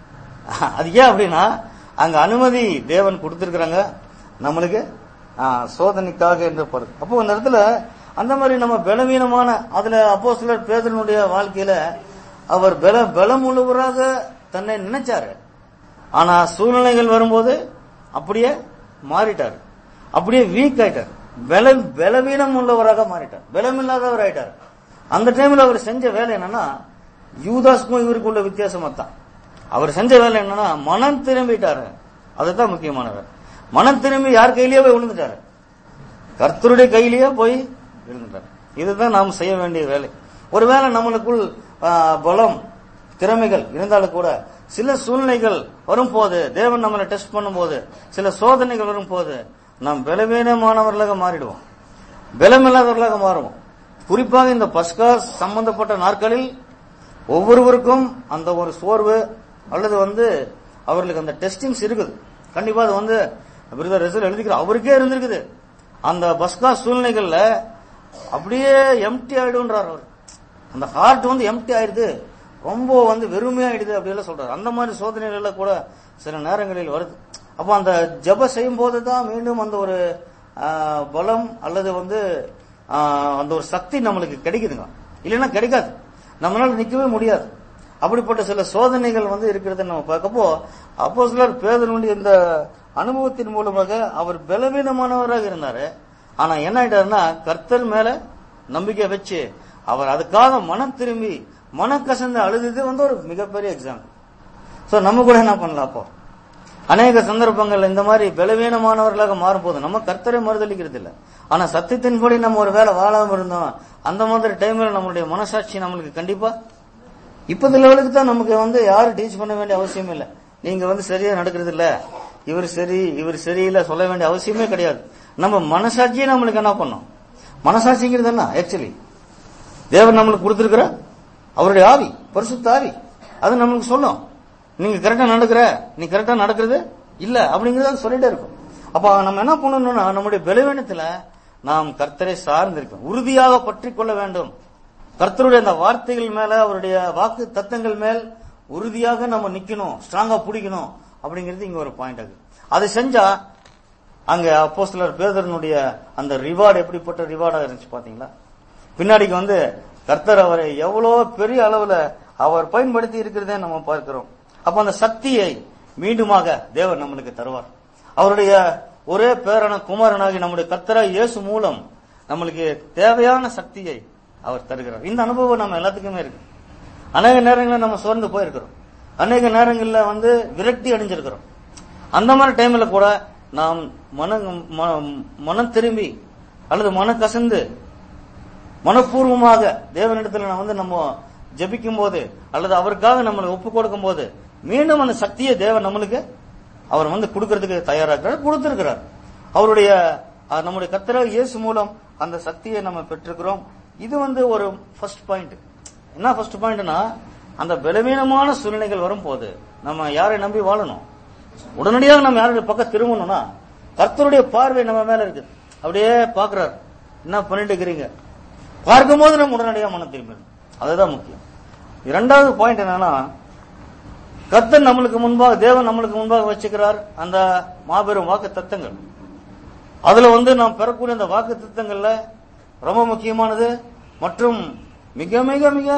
[SPEAKER 2] அது ஏன் அப்படின்னா அங்க அனுமதி தேவன் கொடுத்திருக்கிறாங்க நம்மளுக்கு சோதனைக்காக என்று பாருங்க. அப்போ அந்த இடத்துல அந்த மாதிரி நம்ம பலவீனமான அதுல அப்போஸ்தலர் பேதுருனுடைய வாழ்க்கையில அவர் பல பலம் உள்ளவராக தன்னை நினைச்சாரு. ஆனா சூழ்நிலைகள் வரும்போது அப்படியே மாறிட்டார், அப்படியே வீக் ஆயிட்டார், பல பலவீனம் உள்ளவராக மாறிட்டார், பலம் இல்லாதவர் ஆயிட்டார். அந்த டைம்ல அவர் செஞ்ச வேலை என்னன்னா, யூதாஸ்க்கும் இவருக்குள்ள வித்தியாசமா தான் அவர் செஞ்ச வேலை என்னன்னா மனம் திரும்பிட்டாரு. அதுதான் முக்கியமானவர். மனம் திரும்பி யார் கையிலேயே போய் விழுந்துட்டாரு? கர்த்தருடைய கையிலேயே போய் விழுந்துட்டாரு. இதுதான் நாம் செய்ய வேண்டிய வேலை. ஒருவேளை நம்மளுக்குள் பலம் திறமைகள் இருந்தாலும் கூட சில சூழ்நிலைகள் வரும்போது, தேவன் நம்மளை டெஸ்ட் பண்ணும் போது, சில சோதனைகள் வரும் போது நாம் பலவீனமானவர்களாக மாறிடுவோம், பலமில்லாதவர்களாக மாறுவோம். குறிப்பாக இந்த பஸ்கா சம்பந்தப்பட்ட நாட்களில் ஒவ்வொருவருக்கும் அந்த ஒரு சோர்வு அல்லது வந்து அவர்களுக்கு அந்த டெஸ்டிங்ஸ் இருக்குது. கண்டிப்பா அது வந்து பிரதர் ரசல் எழுதிக்கிற அவருக்கே இருந்திருக்குது. அந்த பஸ்கா சூழ்நிலைகள்ல அப்படியே எம்டி ஆயிடுன்றார் அவர். அந்த ஹார்ட் வந்து எம்டி ஆயிடுது, ரொம்ப வந்து வெறுமையாயிடுது அப்படியெல்லாம் சொல்றாரு. அந்த மாதிரி சோதனைகள் கூட சில நேரங்களில் வருது. அப்போ அந்த ஜப செய்யும் போது தான் மீண்டும் அந்த ஒரு பலம் அல்லது வந்து அந்த ஒரு சக்தி நம்மளுக்கு கிடைக்குதுங்க. இல்லைன்னா கிடைக்காது, நம்மளால நிக்கவே முடியாது. அப்படிப்பட்ட சில சோதனைகள் வந்து இருக்கிறத நம்ம பார்க்கப்போ அப்போஸ்தலர் பேதுருவுடைய இந்த அனுபவத்தின் மூலமாக அவர் பலவீனமானவராக இருந்தாரு. ஆனா என்ன ஆயிட்டாருன்னா கர்த்தர் மேல நம்பிக்கை வச்சு அவர் அதுக்காக மனம் திரும்பி மன கசந்து அழுது வந்து ஒரு மிகப்பெரிய எக்ஸாம்பிள். சோ நம்ம கூட என்ன பண்ணலாம்? அப்போ அநேக சந்தர்ப்பங்கள் இந்த மாதிரி பலவீனமானவர்களாக மாறும் போது நம்ம கர்த்தரை மறுதளிக்கிறது இல்லை, ஆனா சத்தியத்தின்படி நம்ம ஒரு வேலை வாழாம இருந்தோம். அந்த மாதிரி டைம்ல நம்மளுடைய மனசாட்சி நம்மளுக்கு கண்டிப்பா இப்ப லெவலுக்கு தான் நமக்கு வந்து யாரும் டீச் பண்ண வேண்டிய அவசியம் இல்லை. நீங்க வந்து சரியா நடக்கிறது இல்ல, இவர் சரி இவர் சரியில்லை சொல்ல வேண்டிய அவசியமே கிடையாது. நம்ம மனசாட்சியே நம்மளுக்கு என்ன பண்ணும்? மனசாட்சிங்கிறது என்ன? ஆக்சுவலி தேவன் நம்மளுக்கு கொடுத்திருக்கிற அவருடைய ஆவி, பரிசுத்த ஆவி, அது நம்மளுக்கு சொல்லும் நீங்க கரெக்டா நடக்கிற, நீ கரெக்டா நடக்கிறது இல்ல அப்படிங்கறத சொல்லிட்டே இருக்கும். அப்ப நம்ம என்ன பண்ணணும்னா நம்முடைய பலவீனத்துல நாம் கர்த்தரை சார்ந்திருக்கோம், உறுதியாக பற்றி கொள்ள வேண்டும். கர்த்தருடைய அந்த வார்த்தைகள் மேல அவருடைய வாக்கு தத்தங்கள் மேல் உறுதியாக நம்ம நிக்கணும், ஸ்ட்ராங்கா பிடிக்கணும் அப்படிங்கிறது இங்க ஒரு பாயிண்ட் ஆகுது. அதை செஞ்சா அங்க அப்போஸ்தலர் பேதுருனுடைய அந்த ரிவார்டு எப்படிப்பட்ட ரிவார்டா இருந்துச்சு பாத்தீங்களா? பின்னாடிக்கு வந்து கர்த்தர் அவரை எவ்வளவு பெரிய அளவுல அவர் பயன்படுத்தி இருக்கிறதே நம்ம பார்க்கிறோம். அப்ப அந்த சக்தியை மீண்டுமாக தேவன் நம்மளுக்கு தருவார். அவருடைய ஒரே பேரான குமாரனாகி நம்முடைய கர்த்தராகிய இயேசு மூலம் நம்மளுக்கு தேவையான சக்தியை அவர் தருகிறார். இந்த அனுபவம் நம்ம எல்லாத்துக்குமே இருக்கு. அநேக நேரங்களில் நம்ம சோர்ந்து போயிருக்கிறோம், அநேக நேரங்களில் வந்து விரக்தி அடைஞ்சிருக்கிறோம். அந்த மாதிரி டைம்ல கூட நாம் மன மனம் திரும்பி அல்லது மன கசந்து மனப்பூர்வமாக தேவனிடத்துல வந்து நம்ம ஜபிக்கும் போது அல்லது அவருக்காக நம்மளை ஒப்பு கொடுக்கும் போது மீண்டும் அந்த சக்தியை தேவன் நம்மளுக்கு அவர் வந்து கொடுக்கறதுக்கு தயாராகிறார், கொடுத்திருக்கிறார். அவருடைய நம்முடைய கர்த்தராகிய இயேசு மூலம் அந்த சக்தியை நம்ம பெற்றிருக்கிறோம். இது வந்து ஒரு ஃபர்ஸ்ட் பாயிண்ட். என்ன ஃபர்ஸ்ட் பாயிண்ட்னா, அந்த பலவீனமான சூழ்நிலைகள் வரும் போது நம்ம யாரை நம்பி வாழணும்? உடனடியாக நம்ம யாருடைய பக்கம் திரும்பணும்னா, கர்த்தருடைய பார்வை நம்ம மேல இருக்கு. அப்படியே பாக்குறாரு, என்ன பண்ணிட்டு இருக்கிறீங்க, பார்க்கும் போது நம்ம உடனடியாக மனம் திரும்பணும். அதுதான் முக்கியம். இரண்டாவது பாயிண்ட் என்னன்னா, கர்த்தர் நம்மளுக்கு முன்பாக, தேவன் நம்மளுக்கு முன்பாக வச்சுக்கிறார் அந்த மாபெரும் வாக்கு தத்தங்கள். அதுல வந்து நாம் பெறக்கூடிய அந்த வாக்கு தத்தங்கள்ல ரொம்ப முக்கியமானது மற்றும் மிக மிக மிக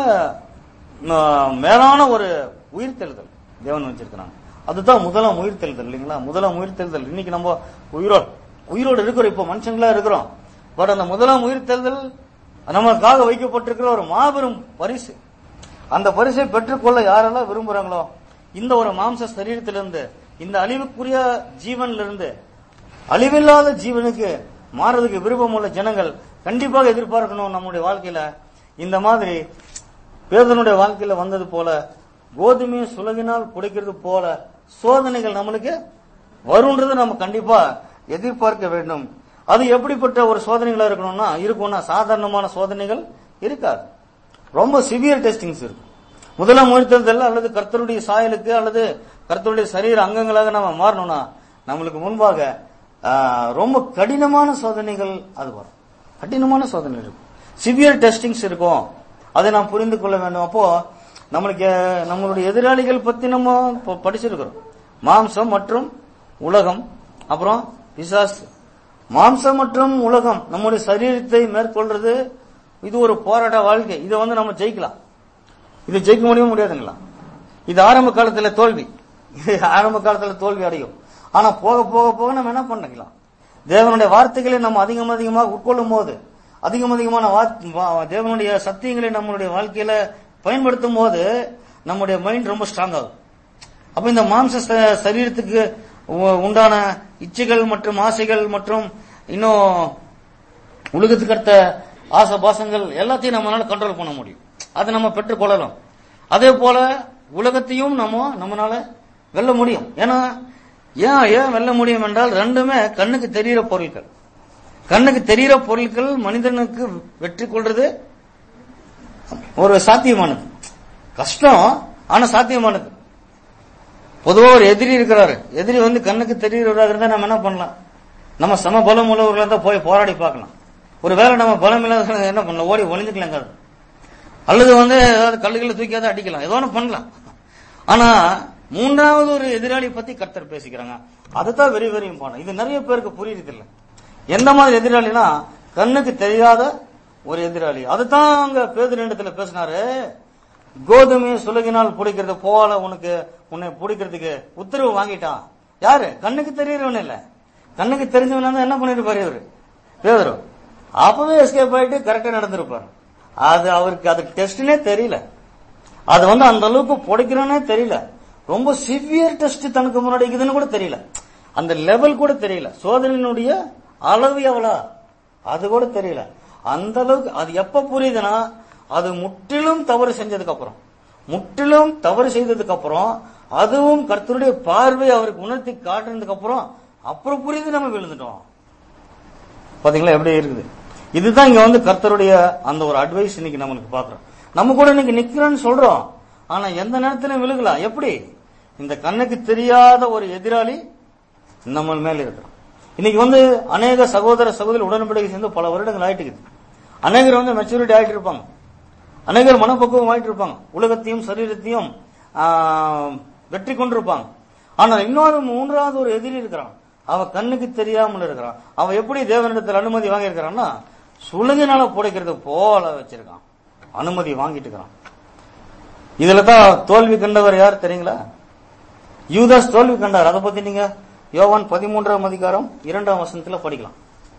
[SPEAKER 2] மேலான ஒரு உயிர்த்தெழுதல் தேவன் வச்சிருக்கிறாங்க. அதுதான் முதலாம் உயிர்த்தெழுதல் இல்லைங்களா? முதலாம் உயிர்த்தெழுதல். இன்னைக்கு நம்ம உயிரோடு உயிரோடு இருக்கிறோம், இப்ப மனுஷங்களா இருக்கிறோம். பட் அந்த முதலாம் உயிர்த்தெழுதல் நமக்காக வைக்கப்பட்டிருக்கிற ஒரு மாபெரும் பரிசு. அந்த பரிசை பெற்றுக்கொள்ள யாரெல்லாம் விரும்புறாங்களோ, இந்த ஒரு மாம்ச சரீரத்திலிருந்து, இந்த அழிவுக்குரிய ஜீவன்ல இருந்து அழிவில்லாத ஜீவனுக்கு மாறதுக்கு விருப்பம் உள்ள ஜனங்கள் கண்டிப்பாக எதிர்பார்க்கணும். நம்முடைய வாழ்க்கையில இந்த மாதிரி பேதனுடைய வாழ்க்கையில வந்தது போல, கோதுமையை சுலகினால் புடைக்கிறது போல சோதனைகள் நம்மளுக்கு வரும்ன்றது நம்ம கண்டிப்பா எதிர்பார்க்க வேண்டும். அது எப்படிப்பட்ட ஒரு சோதனைகளா இருக்கணும்னா இருக்கும்னா, சாதாரணமான சோதனைகள் இருக்காது. ரொம்ப சிவியர் டெஸ்டிங்ஸ் இருக்கும். முதலாம் உயிர்த்தெழுதல் அல்லது கர்த்தருடைய சாயலுக்கு அல்லது கர்த்தருடைய சரீர அங்கங்களாக நம்ம மாறணும்னா நம்மளுக்கு முன்பாக ரொம்ப கடினமான சோதனைகள் அது வரும். கடினமான சோதனைகள் இருக்கும், சிவியர் டெஸ்டிங்ஸ் இருக்கும். அதை நாம் புரிந்து கொள்ள வேண்டும். அப்போ நம்மளுக்கு நம்மளுடைய எதிராளிகள் பத்தி நம்ம படிச்சிருக்கிறோம். மாம்சம் மற்றும் உலகம், அப்புறம் பிசாசு. மாம்சம் மற்றும் உலகம் நம்முடைய சரீரத்தை மேற்கொள்றது, இது ஒரு போராட்ட வாழ்க்கை. இதை வந்து நம்ம ஜெயிக்கலாம். இதை ஜெயிக்க முடியும் முடியாதுங்களா? இது ஆரம்ப காலத்துல தோல்வி, இது ஆரம்ப காலத்துல தோல்வி அடையும். ஆனா போக போக போக நம்ம என்ன பண்ணிக்கலாம், தேவனுடைய வார்த்தைகளை நம்ம அதிகம் அதிகமாக உட்கொள்ளும் போது, அதிகம் அதிகமான தேவனுடைய சத்தியங்களை நம்மளுடைய வாழ்க்கையில பயன்படுத்தும் போது நம்முடைய மைண்ட் ரொம்ப ஸ்ட்ராங் ஆகும். அப்ப இந்த மாம்ச சரீரத்துக்கு உண்டான இச்சைகள் மற்றும் ஆசைகள் மற்றும் இன்னும் உலகத்துக்கு அடுத்த ஆசை பாசங்கள் எல்லாத்தையும் நம்மளால கண்ட்ரோல் பண்ண முடியும். அதை நம்ம பெற்றுக் கொள்ளலாம். அதே போல உலகத்தையும் நம்ம நம்மளால வெல்ல முடியும். ஏன்னா ஏன் ஏன் வெல்ல முடியும் என்றால், ரெண்டுமே கண்ணுக்கு தெரிகிற பொருட்கள். கண்ணுக்கு தெரிகிற பொருட்கள் மனிதனுக்கு வெற்றி கொள்றது ஒரு சாத்தியமானது. கஷ்டம், ஆனா சாத்தியமானது. பொதுவா ஒரு எதிரி இருக்கிறாரு, எதிரி வந்து கண்ணுக்கு தெரிகிறவராக இருந்தா நம்ம என்ன பண்ணலாம், நம்ம சம பலம் உள்ளவர்களா தான் போய் போராடி பார்க்கலாம். ஒரு வேளை நம்ம பலம் இல்லாத என்ன பண்ணலாம், ஓடி ஒளிஞ்சுக்கலாங்க. அல்லது வந்து ஏதாவது கல்லுகளை தூக்கியாத அடிக்கலாம், ஏதோ ஒன்று பண்ணலாம். ஆனா மூன்றாவது ஒரு எதிராளி பத்தி கர்த்தர் பேசிக்கிறாங்க. அதுதான் வெரி வெரி இம்பார்ட்டன்ட். இது நிறைய பேருக்கு புரியுது இல்லை. எந்த மாதிரி எதிராளினா, கண்ணுக்கு தெரியாத ஒரு எதிராளி. அதுதான் அங்க பேதுரு இடத்துல பேசினாரு. கோதுமையை சுலகினால் பிடிக்கிறது போல உனக்கு உன்னை பிடிக்கிறதுக்கு உத்தரவு வாங்கிட்டான். யாரு? கண்ணுக்கு தெரியறவன் இல்ல, கண்ணுக்கு தெரிஞ்சவனா தான் என்ன பண்ணிருப்பாரு இவரு பேதுரு. அப்பவே எஸ்கேப் ஆயிட்டு கரெக்டா நடந்திருப்பாரு. அது அவருக்கு அது டெஸ்ட்னே தெரியல, அது வந்து அந்த அளவுக்கு பிடிக்கிறோன்னே தெரியல. ரொம்ப சிவியர் டெஸ்ட் தனக்கு முன்னாடி இருக்குதுன்னு கூட தெரியல, அந்த லெவல் கூட தெரியல, சோதனையினுடைய அளவு எவ்வளோ அது கூட தெரியல. அந்த அளவுக்கு அது எப்ப புரியுதுன்னா, அது முற்றிலும் தவறு செஞ்சதுக்கு அப்புறம், முற்றிலும் தவறு செய்ததுக்கு அப்புறம், அதுவும் கர்த்தருடைய பார்வை அவருக்கு உணர்த்தி காட்டுறதுக்கு அப்புறம் அப்புறம் புரியுது நம்ம விழுந்துட்டோம். பாத்தீங்களா எப்படி இருக்குது? இதுதான் இங்க வந்து கர்த்தருடைய அந்த ஒரு அட்வைஸ் இன்னைக்கு நம்மளுக்கு பாக்குறோம். நம்ம கூட இன்னைக்கு நிக்கிறோம்னு சொல்றோம், ஆனா எந்த நேரத்திலும் விழுகலாம். எப்படி? இந்த கண்ணுக்கு தெரியாத ஒரு எதிராளி நம்ம மேல இருக்கிறோம். இன்னைக்கு வந்து அநேக சகோதர சகோதரி உடன்படிக்கை சேர்ந்து பல வருடங்கள் ஆயிட்டு இருக்குது. அநேகர் வந்து மெச்சூரிட்டி ஆயிட்டு இருப்பாங்க, அநேகர் மனப்பக்குவம் ஆயிட்டு இருப்பாங்க, உலகத்தையும் சரீரத்தையும் வெற்றி கொண்டிருப்பாங்க. ஆனா இன்னொரு மூன்றாவது ஒரு எதிரி இருக்கிறான், அவன் கண்ணுக்கு தெரியாமல் இருக்கிறான். அவன் எப்படி தேவனிடத்தில் அனுமதி வாங்கி இருக்கிறான்னா, சுலகினால புடைக்கிறது போல வச்சிருக்கான், அனுமதி வாங்கிட்டு இருக்கிறான். இதுல தான் தோல்வி கண்டவர் யார் தெரியுங்களா? யூதாஸ் தோல்வி கண்டார். அதை பத்தி நீங்க யோவான் பதிமூன்றாம் அதிகாரம் இரண்டாம் வசனத்துல படிக்கலாம்.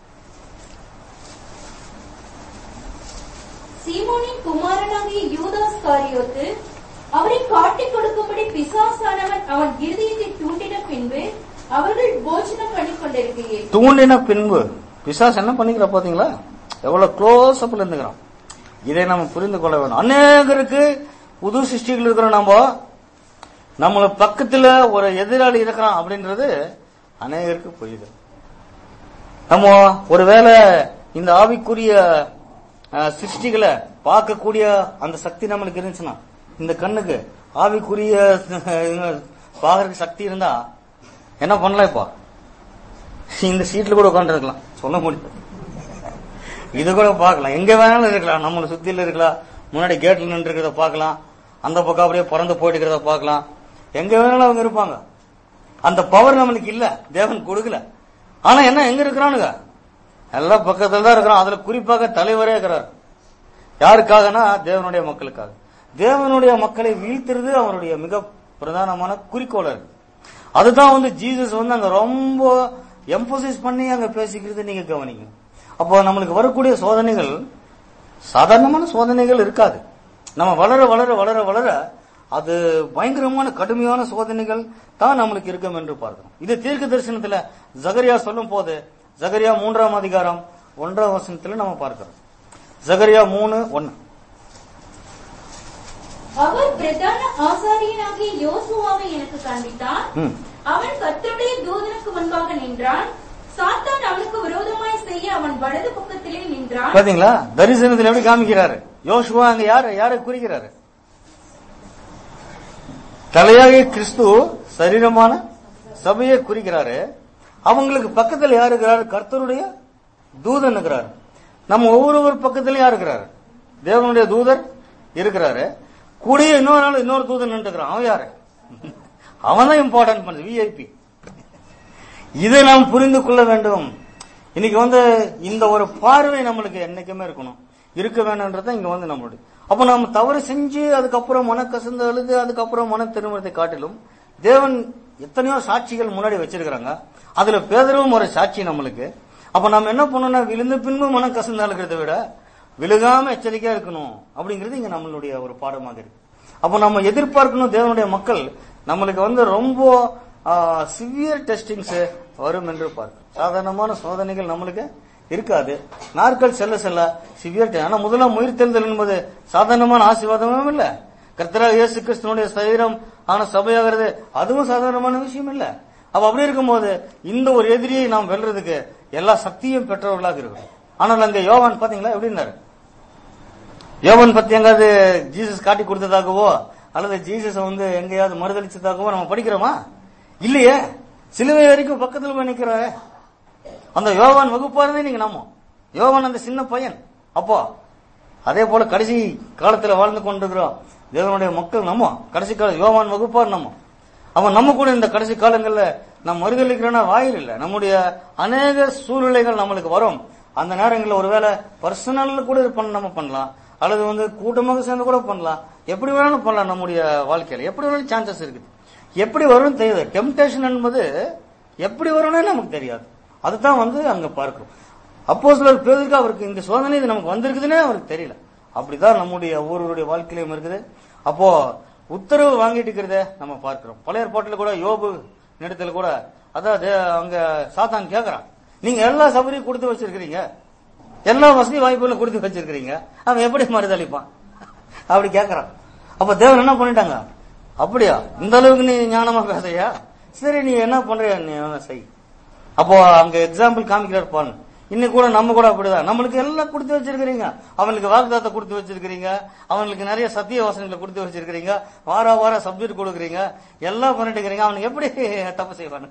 [SPEAKER 3] சீமோனின் குமாரனாகிய யூதாஸ் காரியோத்து அவரை காட்டிக் கொடுக்கும்படி பிசாசானவன் அவன் இருதயத்தை தூண்டின பின்பு அவர்கள் போஜனம் பண்ணி கொண்டிருக்கிறேன். தூண்டின பின்பு பிசாஸ் என்ன பண்ணிக்கிற பாத்தீங்களா? எவ்வளவு க்ளோஸ் அப்ல இருந்துக்கிறான். இதை நம்ம புரிந்து கொள்ள வேண்டும். அநேகருக்கு புது சிருஷ்டிகள் இருக்கிற நம்ம நம்மள பக்கத்துல ஒரு எதிராளி இருக்கிறான் அப்படின்றது அநேகருக்கு புரியுது. நம்ம ஒருவேளை
[SPEAKER 2] இந்த ஆவிக்குரிய சிருஷ்டிகளை பார்க்கக்கூடிய அந்த சக்தி நம்மளுக்கு இருந்துச்சுன்னா, இந்த கண்ணுக்கு ஆவிக்குரிய பார்க்கறதுக்கு சக்தி இருந்தா என்ன பண்ணலாம்? இப்போ இந்த சீட்ல கூட உட்காந்து இருக்கலாம், சொல்ல முடியும். இது கூட பார்க்கலாம், எங்க வேணாலும் இருக்கலாம், நம்மளை சுத்தில இருக்கலாம், முன்னாடி கேட்ல நின்று இருக்கிறத பார்க்கலாம், அந்த பக்கம் அப்படியே பறந்து போயிட்டு இருக்கிறத பார்க்கலாம், எங்க வேணாலும் அவங்க இருப்பாங்க. அந்த பவர் நம்மளுக்கு இல்ல, தேவன் கொடுக்கல. ஆனா என்ன, எங்க இருக்கிறானுங்க? எல்லா பக்கத்துல தான் இருக்கிறான். அதுல குறிப்பாக தலைவரே இருக்கிறார். யாருக்காகனா தேவனுடைய மக்களுக்காக. தேவனுடைய மக்களை வீழ்த்துறது அவருடைய மிக பிரதானமான குறிக்கோளா இருக்கு. அதுதான் வந்து ஜீசஸ் வந்து அங்க ரொம்ப எம்பசைஸ் பண்ணி அங்க பேசிக்கிறது நீங்க கவனிங்க. அப்போ நம்மளுக்கு வரக்கூடிய சோதனைகள் சாதாரணமான சோதனைகள் இருக்காது. நம்ம வளர வளர வளர வளர அது பயங்கரமான கடுமையான சோதனைகள் தான் நம்மளுக்கு இருக்கும் என்று பார்க்கிறோம். இது தீர்க்க தரிசனத்துல ஜகரியா சொல்லும் போது, ஜகரியா மூன்றாம் அதிகாரம் ஒன்றாம் வசனத்துல நம்ம பார்க்கிறோம். ஜகரியா மூணு ஒன்னு.
[SPEAKER 3] அவர் பிரதான ஆசாரியனாகிய யோசுவாவை எனக்கு காண்பித்தான். அவன் கர்த்தருடைய தூதனுக்கு முன்பாக நின்றான். சாத்தான் அவனுக்கு விரோதமாய் செய்ய அவன் வலது பக்கத்திலே நின்றான்.
[SPEAKER 2] பாத்தீங்களா, தரிசனத்தில் எப்படி காமிக்கிறாரு? யோசுவா அங்க யாரு யாரை குறிக்கிறாரு? தலையாகிய கிறிஸ்து சரீரமான சபையை குறிக்கிறாரு. அவங்களுக்கு பக்கத்தில் யாரு இருக்கிறாரு? கர்த்தருடைய தூதன் இருக்கிறாரு. நம்ம ஒவ்வொருவர் பக்கத்திலும் யாரு இருக்கிறாரு? தேவனுடைய தூதர் இருக்கிறாரு. கூடிய இன்னொரு நாள் இன்னொரு தூதன் நின்றுக்கிறான். அவன் யாரு? அவன் தான் இம்பார்ட்டன்ட் பண்ணு, விஐபி. இதை நாம் புரிந்து கொள்ள வேண்டும். இன்னைக்கு வந்து இந்த ஒரு பார்வை நம்மளுக்கு என்னைக்குமே இருக்கணும், இருக்க வேணும்ன்றத இங்க வந்து நம்மளுடைய. அப்ப நம்ம தவறு செஞ்சு அதுக்கப்புறம் மன கசந்து அழுது அதுக்கப்புறம் மன திருமணத்தை காட்டிலும் தேவன் எத்தனையோ சாட்சிகள் முன்னாடி வச்சிருக்கிறாங்க. அதுல பேதரும் ஒரு சாட்சி நம்மளுக்கு. அப்ப நம்ம என்ன பண்ணணும்னா, விழுந்த பின்பு மனம் கசந்து அழுகிறத விட விழுகாம எச்சரிக்கையா இருக்கணும் அப்படிங்கிறது இங்க நம்மளுடைய ஒரு பாடமாக இருக்கு. அப்ப நம்ம எதிர்பார்க்கணும், தேவனுடைய மக்கள் நம்மளுக்கு வந்து ரொம்ப சிவியர் டெஸ்டிங்ஸ் வரும் என்று பார்க்க. சாதாரணமான சோதனைகள் நம்மளுக்கு இருக்காது. நாட்கள் செல்ல செல்ல சிவியர். ஆனா முதலாம் உயிர்த்தெழுதல் என்பது சாதாரணமான ஆசீர்வாதமும் இல்ல. கர்த்தராகிய இயேசு கிறிஸ்துவினுடைய சரீரம் ஆன சபையாகிறது அதுவும் சாதாரணமான விஷயம் இல்ல. அப்ப அப்படி இருக்கும்போது இந்த ஒரு எதிரியை நாம் வெல்றதுக்கு எல்லா சக்தியும் பெற்றவர்களாக இருக்கும். ஆனால் அங்க யோவான் பாத்தீங்களா எப்படி இருந்தாரு? யோவான் பத்தி எங்காவது ஜீசஸ் காட்டி கொடுத்ததாகவோ அல்லது ஜீசஸ் வந்து எங்கேயாவது மறுதளிச்சதாகவோ நம்ம படிக்கிறோமா? இல்லையே. சிலுவை வரைக்கும் பக்கத்துல போய் நிக்கிறாரு. அந்த யோவான் வகுப்பாருந்தே நீங்க நம்ம யோவான் அந்த சின்ன பையன். அப்போ அதே போல கடைசி காலத்துல வாழ்ந்து கொண்டிருக்கிறோம் தேவனுடைய மக்கள். நம்ம கடைசி கால யோவான் வகுப்பார் நம்ம. அவன் நம்ம கூட இந்த கடைசி காலங்கள்ல நம்ம மறுதளிக்கிறோன்னா வாயில் இல்ல. நம்முடைய அநேக சூழ்நிலைகள் நம்மளுக்கு வரும். அந்த நேரங்களில் ஒருவேளை பர்சனல்ல கூட பண்ண நம்ம பண்ணலாம், அல்லது வந்து கூட்டமாக சேர்ந்து கூட பண்ணலாம். எப்படி வேணாலும் பண்ணலாம். நம்முடைய வாழ்க்கையில எப்படி வேணாலும் சான்சஸ் இருக்குது. எப்படி வரும்னு தெரியாது. டெம்டேஷன் என்பது எப்படி வரும்னே நமக்கு தெரியாது. அதுதான் வந்து அங்க பார்க்கிறோம். அப்போஸ்தலர் பேதுருக்கு அவருக்கு இந்த சோதனை இது நமக்கு வந்திருக்குதுன்னே அவருக்கு தெரியல. அப்படிதான் நம்முடைய ஒவ்வொருவருடைய வாழ்க்கையிலும் இருக்குது. அப்போ உத்தரவு வாங்கிட்டு இருக்கிறத நம்ம பார்க்கிறோம். பழைய ஏற்பாட்டில் கூட யோபு இடத்துல கூட அதாவது அங்க சாத்தான் கேட்கறான், நீங்க எல்லா சபையும் கொடுத்து வச்சிருக்கிறீங்க, எல்லா வசதி வாய்ப்புகளும் கொடுத்து வச்சிருக்கிறீங்க, அவன் எப்படி மறுதளிப்பான் அப்படி கேட்கறான். அப்ப தேவன் என்ன பண்ணிட்டாங்க, அப்படியா இந்த அளவுக்கு நீ ஞானமா பேசையா, சரி நீ என்ன பண்ற நீ செய். அப்போ அங்க எக்ஸாம்பிள் காமிக்கிறார் பாருங்க. இன்னைக்கு கூட நம்ம கூட அப்படிதான். நம்மளுக்கு எல்லாம் கொடுத்து வச்சிருக்கிறீங்க, அவனுக்கு வாக்குதாத்தை கொடுத்து வச்சிருக்கிறீங்க, அவனுக்கு நிறைய சத்திய வசனங்களை கொடுத்து வச்சிருக்கிறீங்க, வார வார சப்ஜெக்ட் கொடுக்குறீங்க, எல்லாம் பண்ணிட்டு இருக்கிறீங்க. அவனுக்கு எப்படி தப்பு செய்வானு,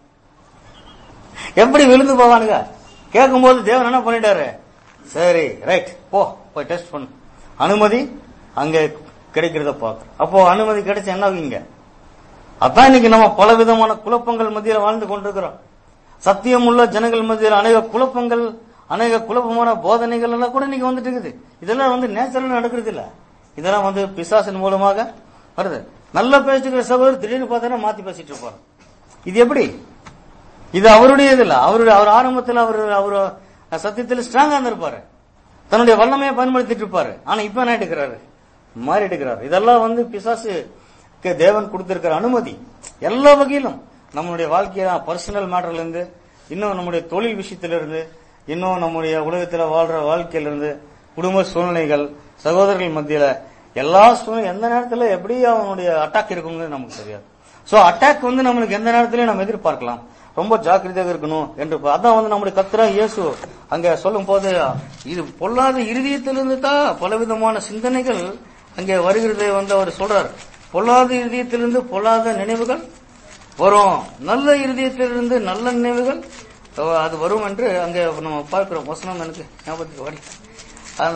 [SPEAKER 2] எப்படி விழுந்து போவானுங்க? கேட்கும் போது தேவன் என்ன பண்ணிட்டாரு, சரி ரைட் போ போய் டெஸ்ட் பண்ணு, அனுமதி அங்க கிடைக்கிறத பார்க்க. அப்போ அனுமதி கிடைச்ச என்ன ஆகுங்க? அதான் இன்னைக்கு நம்ம பல விதமான குழப்பங்கள் மத்தியில் வாழ்ந்து கொண்டிருக்கிறோம். சத்தியம் உள்ள ஜனங்கள் மத்தியில் அநேக குழப்பங்கள், அநேக குழப்பமான போதனைகள் எல்லாம் கூட இன்னைக்கு வந்துட்டு இருக்குது. இதெல்லாம் வந்து நேச்சுரலா நடக்கிறது இல்ல, இதெல்லாம் வந்து பிசாசின் மூலமாக வருது. நல்லா பேசிட்டு சகோதரர் திடீர்னு பார்த்தா மாத்தி பேசிட்டு இருப்பாரு. இது எப்படி? இது அவருடைய இது இல்ல. அவருடைய அவர் ஆரம்பத்தில் அவர் அவர் சத்தியத்தில் ஸ்ட்ராங்கா இருந்திருப்பாரு, தன்னுடைய வல்லமையை பயன்படுத்திட்டு இருப்பாரு. ஆனா இப்ப என்ன எடுக்கிறாரு, மாறி எடுக்கிறாரு. இதெல்லாம் வந்து பிசாசு தேவன் கொடுத்திருக்கிற அனுமதி. எல்லா வகையிலும் நம்மளுடைய வாழ்க்கைய பர்சனல் மேட்டர்ல இருந்து, இன்னும் நம்முடைய தொழில் விஷயத்திலிருந்து, இன்னும் நம்முடைய உலகத்துல வாழ்ற வாழ்க்கையிலிருந்து, குடும்ப சூழ்நிலைகள், சகோதரர்கள் மத்தியில எல்லா சூழ்நிலை எந்த நேரத்துல எப்படி அவனுடைய அட்டாக் இருக்குங்கிறது நமக்கு தெரியாது. சோ அட்டாக் வந்து நம்மளுக்கு எந்த நேரத்திலயும் நம்ம எதிர்பார்க்கலாம். ரொம்ப ஜாக்கிரதையாக இருக்கணும் என்று அதான் வந்து நம்முடைய கர்த்தராகிய இயேசு அங்க சொல்லும் போது இது பொல்லாத இருதயத்திலிருந்து தான் பலவிதமான சிந்தனைகள் அங்கே வருகிறதை வந்து அவர் சொல்றார். பொல்லாத இருதயத்திலிருந்து பொல்லாத நினைவுகள் வரும், நல்ல இருதயத்திலிருந்து நல்ல நினைவுகள் அது வரும் என்று அங்க நம்ம பார்க்கிறோம். வசனம் எனக்கு ஞாபகத்துக்கு வரி அந்த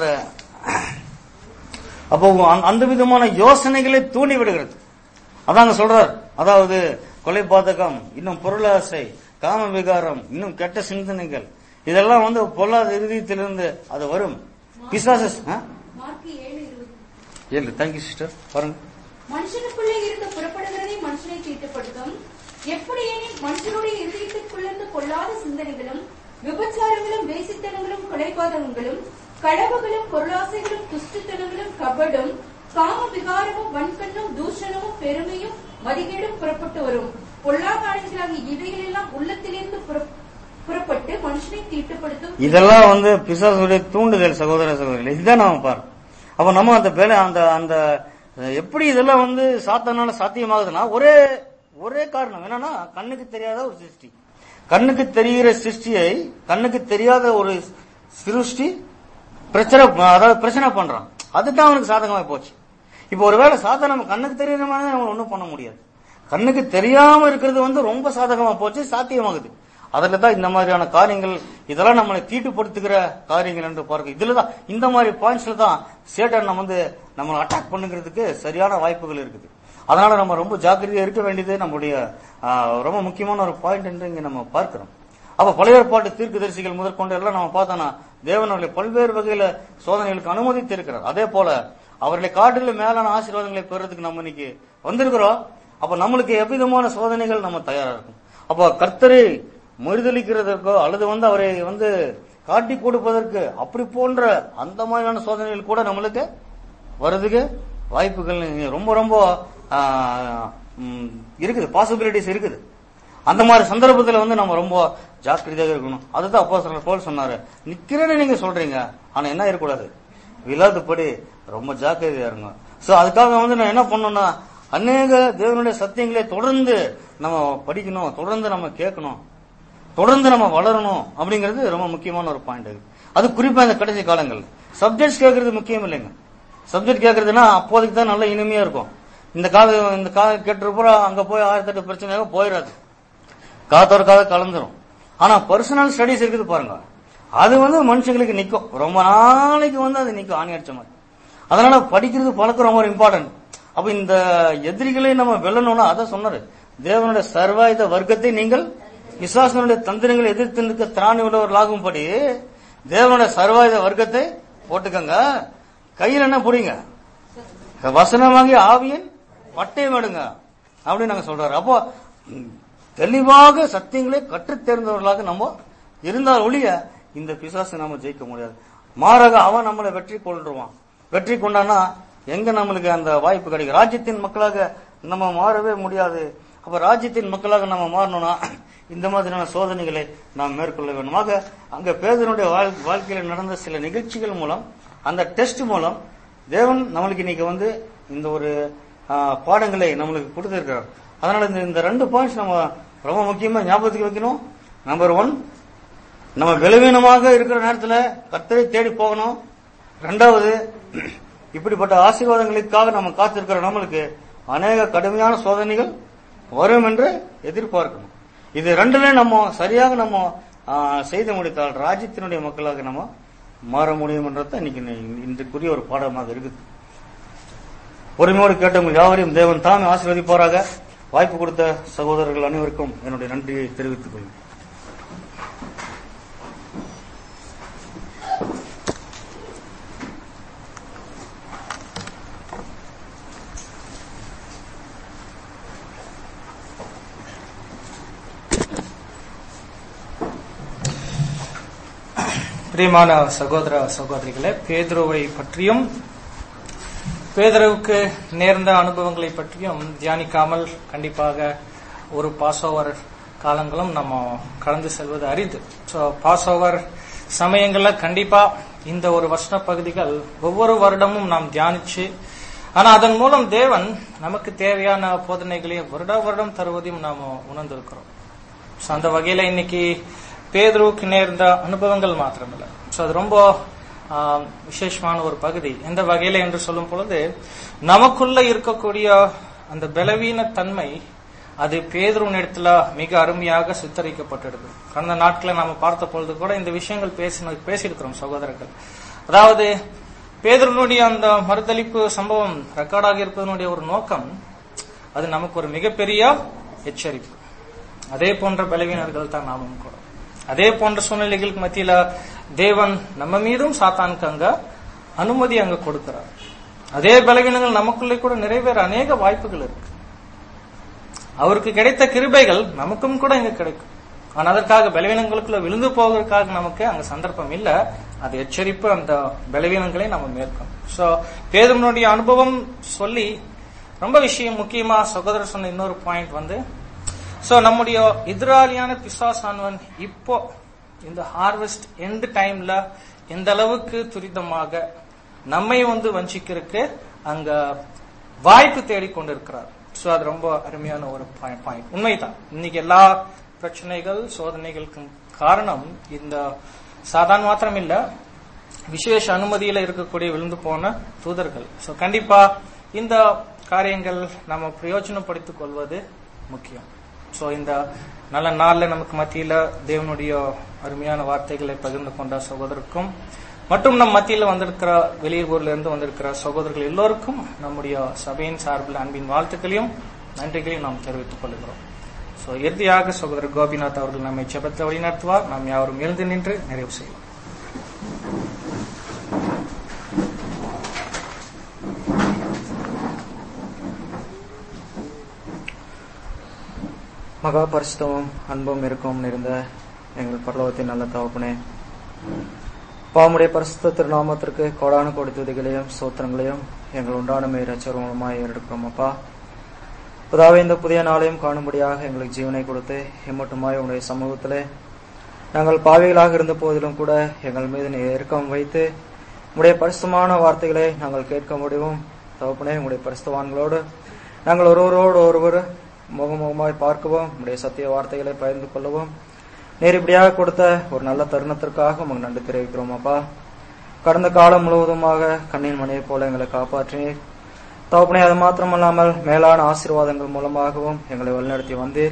[SPEAKER 2] அப்போ அந்த விதமான யோசனைகளை தூண்டி விடுகிறது. அதாங்க சொல்றார். அதாவது கொலை பாதகம், இன்னும் பொருளாசை, காம விகாரம், இன்னும் கெட்ட சிந்தனைகள், இதெல்லாம் வந்து பொல்லாத இருதயத்திலிருந்து அது வரும். பிசாசு ஏழு தேங்க்யூ சிஸ்டர் பாருங்க.
[SPEAKER 4] மனுஷனுக்குள்ளே இருந்து புறப்படுகிறதே மனுஷனை தீட்டுப்படுத்தும். எப்படியெனில் மனுஷனுடைய இருதயத்திற்குள்ளிருந்து பொல்லாத சிந்தனைகளும் விபச்சாரங்களும் வேசித்தனங்களும் கொலைபாதகங்களும் களவுகளும் பொருளாசைகளும் துஷ்டத்தனங்களும் கபடும் காம விகாரமும் வன்கண்ணும் தூஷணமும் பெருமையும் மதிகேடும் புறப்பட்டு வரும். பொல்லாதானிகளாகிய இவைகளெல்லாம் உள்ளத்திலிருந்து புறப்பட்டு மனுஷனை தீட்டுப்படுத்தும்.
[SPEAKER 2] இதெல்லாம் வந்து பிசாசுடைய தூண்டுதல் சகோதர சகோதரிகள். இதுதான் நாம பாரு. அப்ப நம்ம அந்த வேலை அந்த அந்த எப்படி இதெல்லாம் வந்து சாத்தானால சாத்தியமாகுதுன்னா ஒரே ஒரே காரணம் என்னன்னா கண்ணுக்கு தெரியாத ஒரு சிருஷ்டி. கண்ணுக்கு தெரிகிற சிருஷ்டியை கண்ணுக்கு தெரியாத ஒரு சிருஷ்டி பிரச்சனை அதாவது பிரச்சனை பண்றான். அதுதான் அவனுக்கு சாதகமா போச்சு. இப்ப ஒருவேளை சாதா நம்ம கண்ணுக்கு தெரியுற மாதிரி நம்ம ஒன்றும் பண்ண முடியாது. கண்ணுக்கு தெரியாம இருக்கிறது வந்து ரொம்ப சாதகமா போச்சு, சாத்தியமாகுது. அதுல தான் இந்த மாதிரியான காரியங்கள் இதெல்லாம் நம்மளை தீட்டுப்படுத்துகிற காரியங்கள் என்று பார்க்க. இதுலதான் இந்த மாதிரி பாயிண்ட்ஸ்ல தான் சேட்டன் நம்ம வந்து நம்மளை அட்டாக் பண்ணுங்கிறதுக்கு சரியான வாய்ப்புகள் இருக்குது. அதனால நம்ம ரொம்ப ஜாக்கிரதையா இருக்க வேண்டியது நம்முடைய ரொம்ப முக்கியமான ஒரு பாயிண்ட் என்று இங்க நம்ம பார்க்கிறோம். அப்ப பழைய ஏற்பாட்டு தீர்க்கதரிசிகள் முதற்கொண்டு எல்லாம் நம்ம பார்த்தோம்னா தேவன் அவர்களை பல்வேறு வகையில சோதனைகளுக்கு அனுமதித்து இருக்கிறார். அதே போல அவர்களை காட்டில மேலான ஆசீர்வாதங்களை பெறதுக்கு நம்ம இன்னைக்கு வந்திருக்கிறோம். அப்ப நம்மளுக்கு எவ்விதமான சோதனைகள் நம்ம தயாரா இருக்கும். அப்ப கர்த்தரை மறுதளிக்கிறதற்கோ அல்லது வந்து அவரை வந்து காட்டி கொடுப்பதற்கு அப்படி போன்ற அந்த மாதிரியான சோதனைகள் கூட நம்மளுக்கு வர்றதுக்கு வாய்ப்புகள் ரொம்ப ரொம்ப இருக்குது, பாசிபிலிட்டிஸ் இருக்குது. அந்த மாதிரி சந்தர்ப்பத்தில் வந்து நம்ம ரொம்ப ஜாக்கிரதையாக இருக்கணும். அதுதான் அப்போஸ்தலர் பவுல் சொன்னாரு, நிக்கிறேன்னு நீங்க சொல்றீங்க, ஆனா என்ன இருக்கக்கூடாது, விழாதுபடி ரொம்ப ஜாக்கிரதையா இருங்க. சோ அதுக்காக வந்து நான் என்ன பண்ணணும்னா அநேக தேவனுடைய சத்தியங்களை தொடர்ந்து நம்ம படிக்கணும், தொடர்ந்து நம்ம கேட்கணும், தொடர்ந்து நம்ம வளரணும் அப்படிங்கிறது ரொம்ப முக்கியமான ஒரு பாயிண்ட். அது குறிப்பா இந்த கடைசி காலங்கள் சப்ஜெக்ட்ஸ் கேட்கறது முக்கியம் இல்லைங்க. சப்ஜெக்ட் கேட்கறதுன்னா அப்போதைக்கு தான் நல்ல இனிமையா இருக்கும். இந்த காது இந்த காது கேட்டுறப்போ அங்க போய் ஆயிரத்தி எட்டு பிரச்சனையாக போயிடாது, காத்தோட காதை கலந்துரும். ஆனா பர்சனல் ஸ்டடிஸ் இருக்குது பாருங்க, அது வந்து மனுஷங்களுக்கு நிக்கும், ரொம்ப நாளைக்கு வந்து அது நிக்கும், ஆணி அடிச்ச மாதிரி. அதனால படிக்கிறது பழக்கம் ரொம்ப இம்பார்ட்டன்ட். அப்ப இந்த எதிரிகளை நம்ம வெல்லணும்னா அதான் சொன்னாரு, தேவனுடைய சர்வாயுத வர்க்கத்தை நீங்கள் விசுவாசனுடைய தந்திரங்களை எதிர்த்து நிற்க திராணி உள்ளவர்களாகும்படி தேவனுடைய சர்வாயுத வர்க்கத்தை போட்டுக்கங்க, கையில் என்ன புடிங்க, வசனமாகி ஆவியின் பட்டயம் எடுங்க அப்படின்னு நாங்க சொல்றாரு. அப்போ தெளிவாக சத்தியங்களை கற்றுத் தேர்ந்தவர்களாக நம்ம இருந்தால் ஒழிய இந்த பிசாசை நாம ஜெயிக்க முடியாது. மாறாக அவன் நம்மளை வெற்றி கொள்றான். வெற்றி கொண்டானா எங்க நம்மளுக்கு அந்த வாய்ப்பு கிடைக்கும்? ராஜ்யத்தின் மக்களாக நம்ம மாறவே முடியாது. அப்ப ராஜ்யத்தின் மக்களாக நம்ம மாறணும்னா இந்த மாதிரியான சோதனைகளை நாம் மேற்கொள்ள வேண்டுமாக அங்க பேதனுடைய வாழ்க்கையில நடந்த சில நிகழ்ச்சிகள் மூலம், அந்த டெஸ்ட் மூலம் தேவன் நம்மளுக்கு இன்னைக்கு வந்து இந்த ஒரு பாடங்களை நம்மளுக்கு கொடுத்திருக்கிறார். அதனால இந்த ரெண்டு பாயிண்ட்ஸ் நம்ம ரொம்ப முக்கியமா ஞாபகத்துக்கு வைக்கணும். நம்பர் ஒன், நம்ம பலவீனமாக இருக்கிற நேரத்துல கர்த்தரை தேடி போகணும். ரெண்டாவது, இப்படிப்பட்ட ஆசீர்வாதங்களுக்காக நம்ம காத்திருக்கிற நம்மளுக்கு அநேக கடுமையான சோதனைகள் வரும் என்று எதிர்பார்க்கணும். இது ரெண்டுல நம்ம சரியாக நம்ம செய்து முடித்தால் ராஜ்யத்தினுடைய மக்களாக நம்ம மாற முடியும் என்றது இன்னைக்கு இன்றைக்குரிய ஒரு பாடமாக இருக்குது. பொறுமையோடு கேட்டவங்க யாவரையும் தேவன் தாமே ஆசீர்வதிப்பாராக. வாய்ப்பு கொடுத்த சகோதரர்கள் அனைவருக்கும் என்னுடைய நன்றியை தெரிவித்துக் கொள்கிறேன்.
[SPEAKER 1] பிரியமான சகோதர சகோதரிகளே, பேதுருவை பற்றியும் பேதுருவுக்கு நேர்ந்த அனுபவங்களை பற்றியும் தியானிக்காமல் கண்டிப்பாக ஒரு பாஸ் ஓவர் காலங்களும் நம்ம கடந்து செல்வது அரிது. ஸோ பாஸ் ஓவர் சமயங்கள்ல கண்டிப்பா இந்த ஒரு வசன பகுதிகள் ஒவ்வொரு வருடமும் நாம் தியானிச்சு, ஆனா அதன் மூலம் தேவன் நமக்கு தேவையான போதனைகளையும் வருட வருடம் தருவதையும் நாம் உணர்ந்திருக்கிறோம். சோ அந்த வகையில இன்னைக்கு பேதுருவுக்கு நேர்ந்த அனுபவங்கள் மாத்திரமில்லை. சோ அது ரொம்ப விசேஷமான ஒரு பகுதி. எந்த வகையில என்று சொல்லும் பொழுது, நமக்குள்ள இருக்கக்கூடிய அந்த பலவீன தன்மை அது பேதுருவின் இடத்துல மிக அருமையாக சித்தரிக்கப்பட்டிருக்கு. கடந்த நாட்களை நாம பார்த்த பொழுது கூட இந்த விஷயங்கள் பேசி பேசியிருக்கிறோம் சகோதரர்கள். அதாவது பேதுருனுடைய அந்த மறுதளிப்பு சம்பவம் ரெக்கார்டாகி இருப்பதனுடைய ஒரு நோக்கம், அது நமக்கு ஒரு மிகப்பெரிய எச்சரிப்பு. அதே போன்ற பலவீனர்கள் தான் நாமும் கூட. அதே போன்ற சூழ்நிலைகளுக்கு மத்தியில தேவன் நம்ம மீதும் சாத்தானுக்கு அங்க அனுமதி அங்க கொடுக்கிறார். அதே பலவீனங்கள் நமக்குள்ளே கூட நிறைவேற அநேக வாய்ப்புகள் இருக்கு. அவருக்கு கிடைத்த கிருபைகள் நமக்கும் கூட இங்க கிடைக்கும். ஆனா அதற்காக பலவீனங்களுக்குள்ள விழுந்து போவதற்காக நமக்கு அங்க சந்தர்ப்பம் இல்ல. அது எச்சரிப்பு, அந்த பலவீனங்களை நம்ம மேற்கொள்ளும். சோ பேதுருனுடைய அனுபவம் சொல்லி ரொம்ப விஷயம் முக்கியமா சகோதரர் சொன்ன இன்னொரு பாயிண்ட் வந்து, சோ நம்முடைய எதிராளியான பிசாசானவன் இப்போ இந்த ஹார்வெஸ்ட் எண்ட் டைம்ல எந்த அளவுக்கு துரிதமாக நம்மை வந்து வஞ்சிக்கிறதுக்கு அங்க வாய்ப்பு தேடிக்கொண்டிருக்கிறார். சோ அது ரொம்ப அருமையான ஒரு பாயிண்ட். உண்மைதான், இன்னைக்கு எல்லா பிரச்சனைகள் சோதனைகளுக்கும் காரணம் இந்த சாதாரண மாத்திரம் இல்ல, விசேஷ அனுமதியில இருக்கக்கூடிய விழுந்து போன தூதர்கள். சோ கண்டிப்பா இந்த காரியங்கள் நம்ம பிரயோஜனப்படுத்திக் கொள்வது முக்கியம். சோ இந்த நல்ல நாள்ல நமக்கு மத்தியில தேவனுடைய அருமையான வார்த்தைகளை பகிர்ந்து கொண்ட சகோதரருக்கும் மற்றும் நம் மத்தியில வந்திருக்கிற வெளியூர்ல இருந்து வந்திருக்கிற சகோதரர்கள் எல்லோருக்கும் நம்முடைய சபையின் சார்பில் அன்பின் வாழ்த்துக்களையும் நன்றிகளையும் நாம் தெரிவித்துக் கொள்கிறோம். சோ இறுதியாக சகோதரர் கோபிநாத் அவர்கள் நம்மை ஜெபத்தில் வழிநடத்துவார். நாம் யாவரும் எழுந்து நின்று நிறைவு செய்வோம்.
[SPEAKER 5] மகா பரிசுத்தமும் அன்பும் இருக்கும் நிறைந்த எங்கள் பரலோகத்தின் நல்ல தகப்பனே, பாவமுடைய பரிசுத்த திருநாமத்திற்கு கோடான கோடி துதிகளையும் சோத்திரங்களையும் எங்கள் உண்டானமை ரட்சகர் மூலமாய் ஏறெடுக்கிறோம். அப்பா புதாவே, இந்த புதிய நாளையும் காணும்படியாக எங்களுக்கு ஜீவனை கொடுத்து எம்மட்டுமாய் உங்களுடைய சமூகத்திலே நாங்கள் பாவிகளாக இருந்த போதிலும் கூட எங்கள் மீது நீ இறக்கம் வைத்து உங்களுடைய பரிசுத்தமான வார்த்தைகளை நாங்கள் கேட்க முடியும். தகப்பனே, உங்களுடைய பரிசுத்தவான்களோடு நாங்கள் ஒருவரோடு ஒருவர் முகமுகமாய் பார்க்கவும், உடைய சத்திய வார்த்தைகளை பகிர்ந்து கொள்ளவும் நேர் இப்படியாக கொடுத்த ஒரு நல்ல தருணத்திற்காக உங்களுக்கு நன்றி தெரிவிக்கிறோம். அப்பா, கடந்த காலம் முழுவதுமாக கண்ணின் மணியை போல எங்களை காப்பாற்றினீர். தகப்பனே, அது மாத்திரமல்லாமல் மேலான ஆசீர்வாதங்கள் மூலமாகவும் எங்களை வழிநடத்தி வந்தீர்.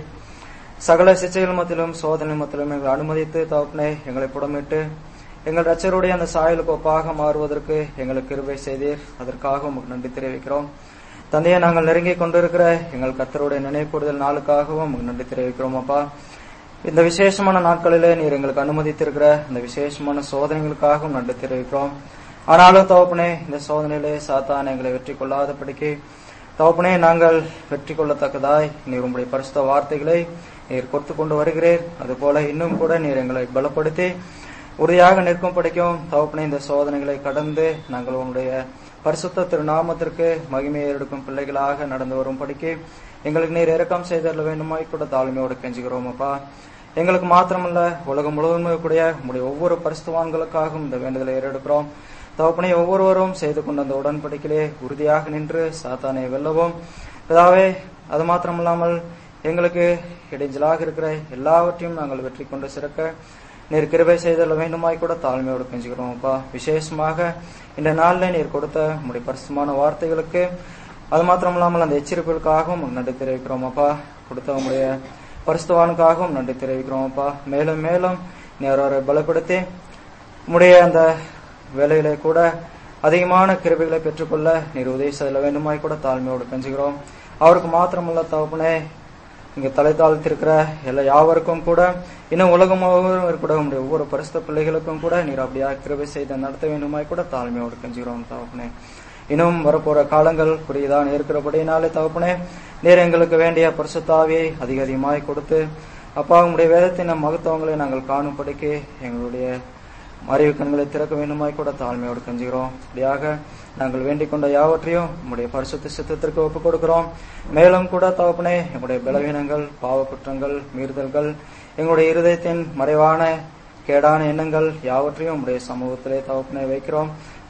[SPEAKER 5] சகல சிச்சைகள் மத்தியிலும் சோதனை மத்தியிலும் எங்களை அனுமதித்து தகப்பனே எங்களை புடமிட்டு எங்கள் ரட்சருடைய அந்த சாயலுக்கு ஒப்பாக மாறுவதற்கு எங்களுக்கு கிருபை செய்தீர். அதற்காக உங்களுக்கு நன்றி தெரிவிக்கிறோம். தந்தையை, நாங்கள் நெருங்கிக் கொண்டிருக்கிற எங்கள் கர்த்தருடைய நினைவுகூடுதல் நாளுக்காகவும் உங்களுக்கு நன்றி தெரிவிக்கிறோம். அப்பா, இந்த விசேஷமான நாட்களிலே நீர் எங்களுக்கு அனுமதித்திருக்கிற இந்த விசேஷமான சோதனைகளுக்காகவும் நன்றி தெரிவிக்கிறோம். ஆனாலும் தகப்பனே, இந்த சோதனையிலே சாத்தான் எங்களை வெற்றி கொள்ளாதபடிக்கு தகப்பனே நாங்கள் வெற்றி கொள்ளத்தக்கதாய் நீர் உங்களுடைய பரிசுத்த வார்த்தைகளை நீர் கொடுத்து கொண்டு வருகிறீர். அதுபோல இன்னும் கூட நீர் எங்களை பலப்படுத்தி உறுதியாக நிற்கும் படிக்கும் தகப்பனே, இந்த சோதனைகளை கடந்து நாங்கள் உங்களுடைய பரிசுத்த திருநாமத்திற்கு மகிமையை எடுக்கும் பிள்ளைகளாக நடந்து வரும் படிக்கு எங்களுக்கு நீர் இரக்கம் செய்தரல வேண்டுமாய் கூட தாழ்மையோடு கெஞ்சுகிறோம். அப்பா, எங்களுக்கு மாத்திரமல்ல உலகம் முழுவதுமே கூடிய உங்களுடைய ஒவ்வொரு பரிசுத்தவான்களுக்காகவும் இந்த வேண்டுதலை ஏறெடுக்கிறோம். தகப்பனே, ஒவ்வொருவரும் செய்து கொண்ட அந்த உடன்படிக்கையிலே உறுதியாக நின்று சாத்தானை வெல்லவும். அதாவே, அது மாத்திரமல்லாமல் எங்களுக்கு இடைஞ்சலாக இருக்கிற எல்லாவற்றையும் நாங்கள் வெற்றி கொண்டு சிறக்க நீர் கிருபை செய்தல் வேண்டுமாய் கூட தாழ்மையோடு கெஞ்சுகிறோம். அப்பா, விசேஷமாக இந்த நாளில் நீர் கொடுத்த உங்களுடைய பரிசுத்தமான வார்த்தைகளுக்கு அது மாத்திரமில்லாமல் அந்த எச்சரிப்புகளுக்காகவும் நன்றி தெரிவிக்கிறோம். அப்பா, கொடுத்த உங்களுடைய பரிசுத்தவானுக்காகவும் நன்றி தெரிவிக்கிறோம். அப்பா, மேலும் மேலும் நீர் அவரை பலப்படுத்தி உங்களுடைய அந்த வேலையிலே கூட அதிகமான கிருபைகளை பெற்றுக்கொள்ள நீர் உதவி செய்ய வேண்டுமாய் கூட தாழ்மையோடு கெஞ்சுகிறோம். அவருக்கு மாத்திரமல்ல தகப்பனே, இங்க தலை தாழ்த்திருக்கிற எல்லா யாவருக்கும் கூட இன்னும் உலகம் முழுவதும் கூட உங்களுடைய ஒவ்வொரு பரிசுத்த பிள்ளைகளுக்கும் கூட நீர் அப்படியா கிருபை செய்து நடத்த வேண்டுமாய் கூட தாழ்மையோடு கெஞ்சுகிறோம். தகப்பனே, இன்னும் வரப்போற காலங்கள் குறியதான் இருக்கிறபடினாலே தகப்பனே, நீர் எங்களுக்கு வேண்டிய பரிசுத்தாவியை அதிக அதிகமாய் கொடுத்து அப்பா உங்களுடைய வேதத்தின் மகத்துவங்களை நாங்கள் காணும்படிக்கு எங்களுடைய அறிவு கண்களை திறக்க வேண்டுமாய் கூட தாழ்மையோடு கெஞ்சுகிறோம். இப்படியாக நாங்கள் வேண்டிக் கொண்ட யாவற்றையும் உங்களுடைய பரிசுத்த சித்தத்திற்கு ஒப்புக் கொடுக்கிறோம். மேலும் கூட தகப்பனே, எங்களுடைய பலவீனங்கள், பாவ குற்றங்கள், மீறுதல்கள், எங்களுடைய இருதயத்தின் மறைவான கேடான எண்ணங்கள் யாவற்றையும் உங்களுடைய சமூகத்திலே தகப்பனே வைக்கிறோம்.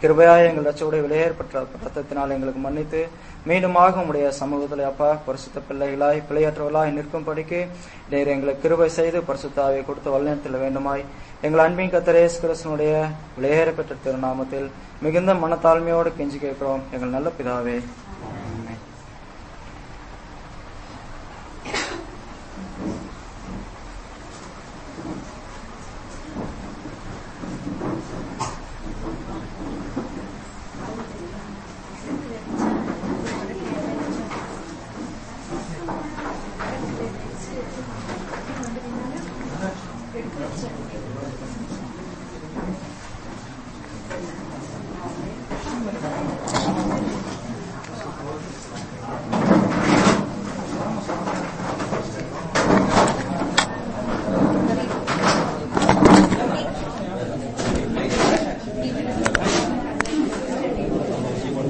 [SPEAKER 5] கிருபையாய் எங்கள் ரட்சோடைய விலையேற்பட்ட ரத்தத்தினால் எங்களுக்கு மன்னித்து மீண்டுமாக உடைய சமூகத்தில் அப்பா பரிசுத்த பிள்ளைகளாய் பிழையற்றவர்களாய் நிற்கும் படிக்கு நீர் எங்களுக்கு கிருபை செய்து பரிசுத்தாவை கொடுத்து வழிநடத்தல வேண்டுமாய் எங்கள் அன்பின் கர்த்தர் இயேசு கிறிஸ்துவினுடைய விலையேறப்பெற்ற திருநாமத்தில் மிகுந்த மனத்தாழ்மையோடு கெஞ்சி கேட்கிறோம் எங்கள் நல்ல பிதாவே.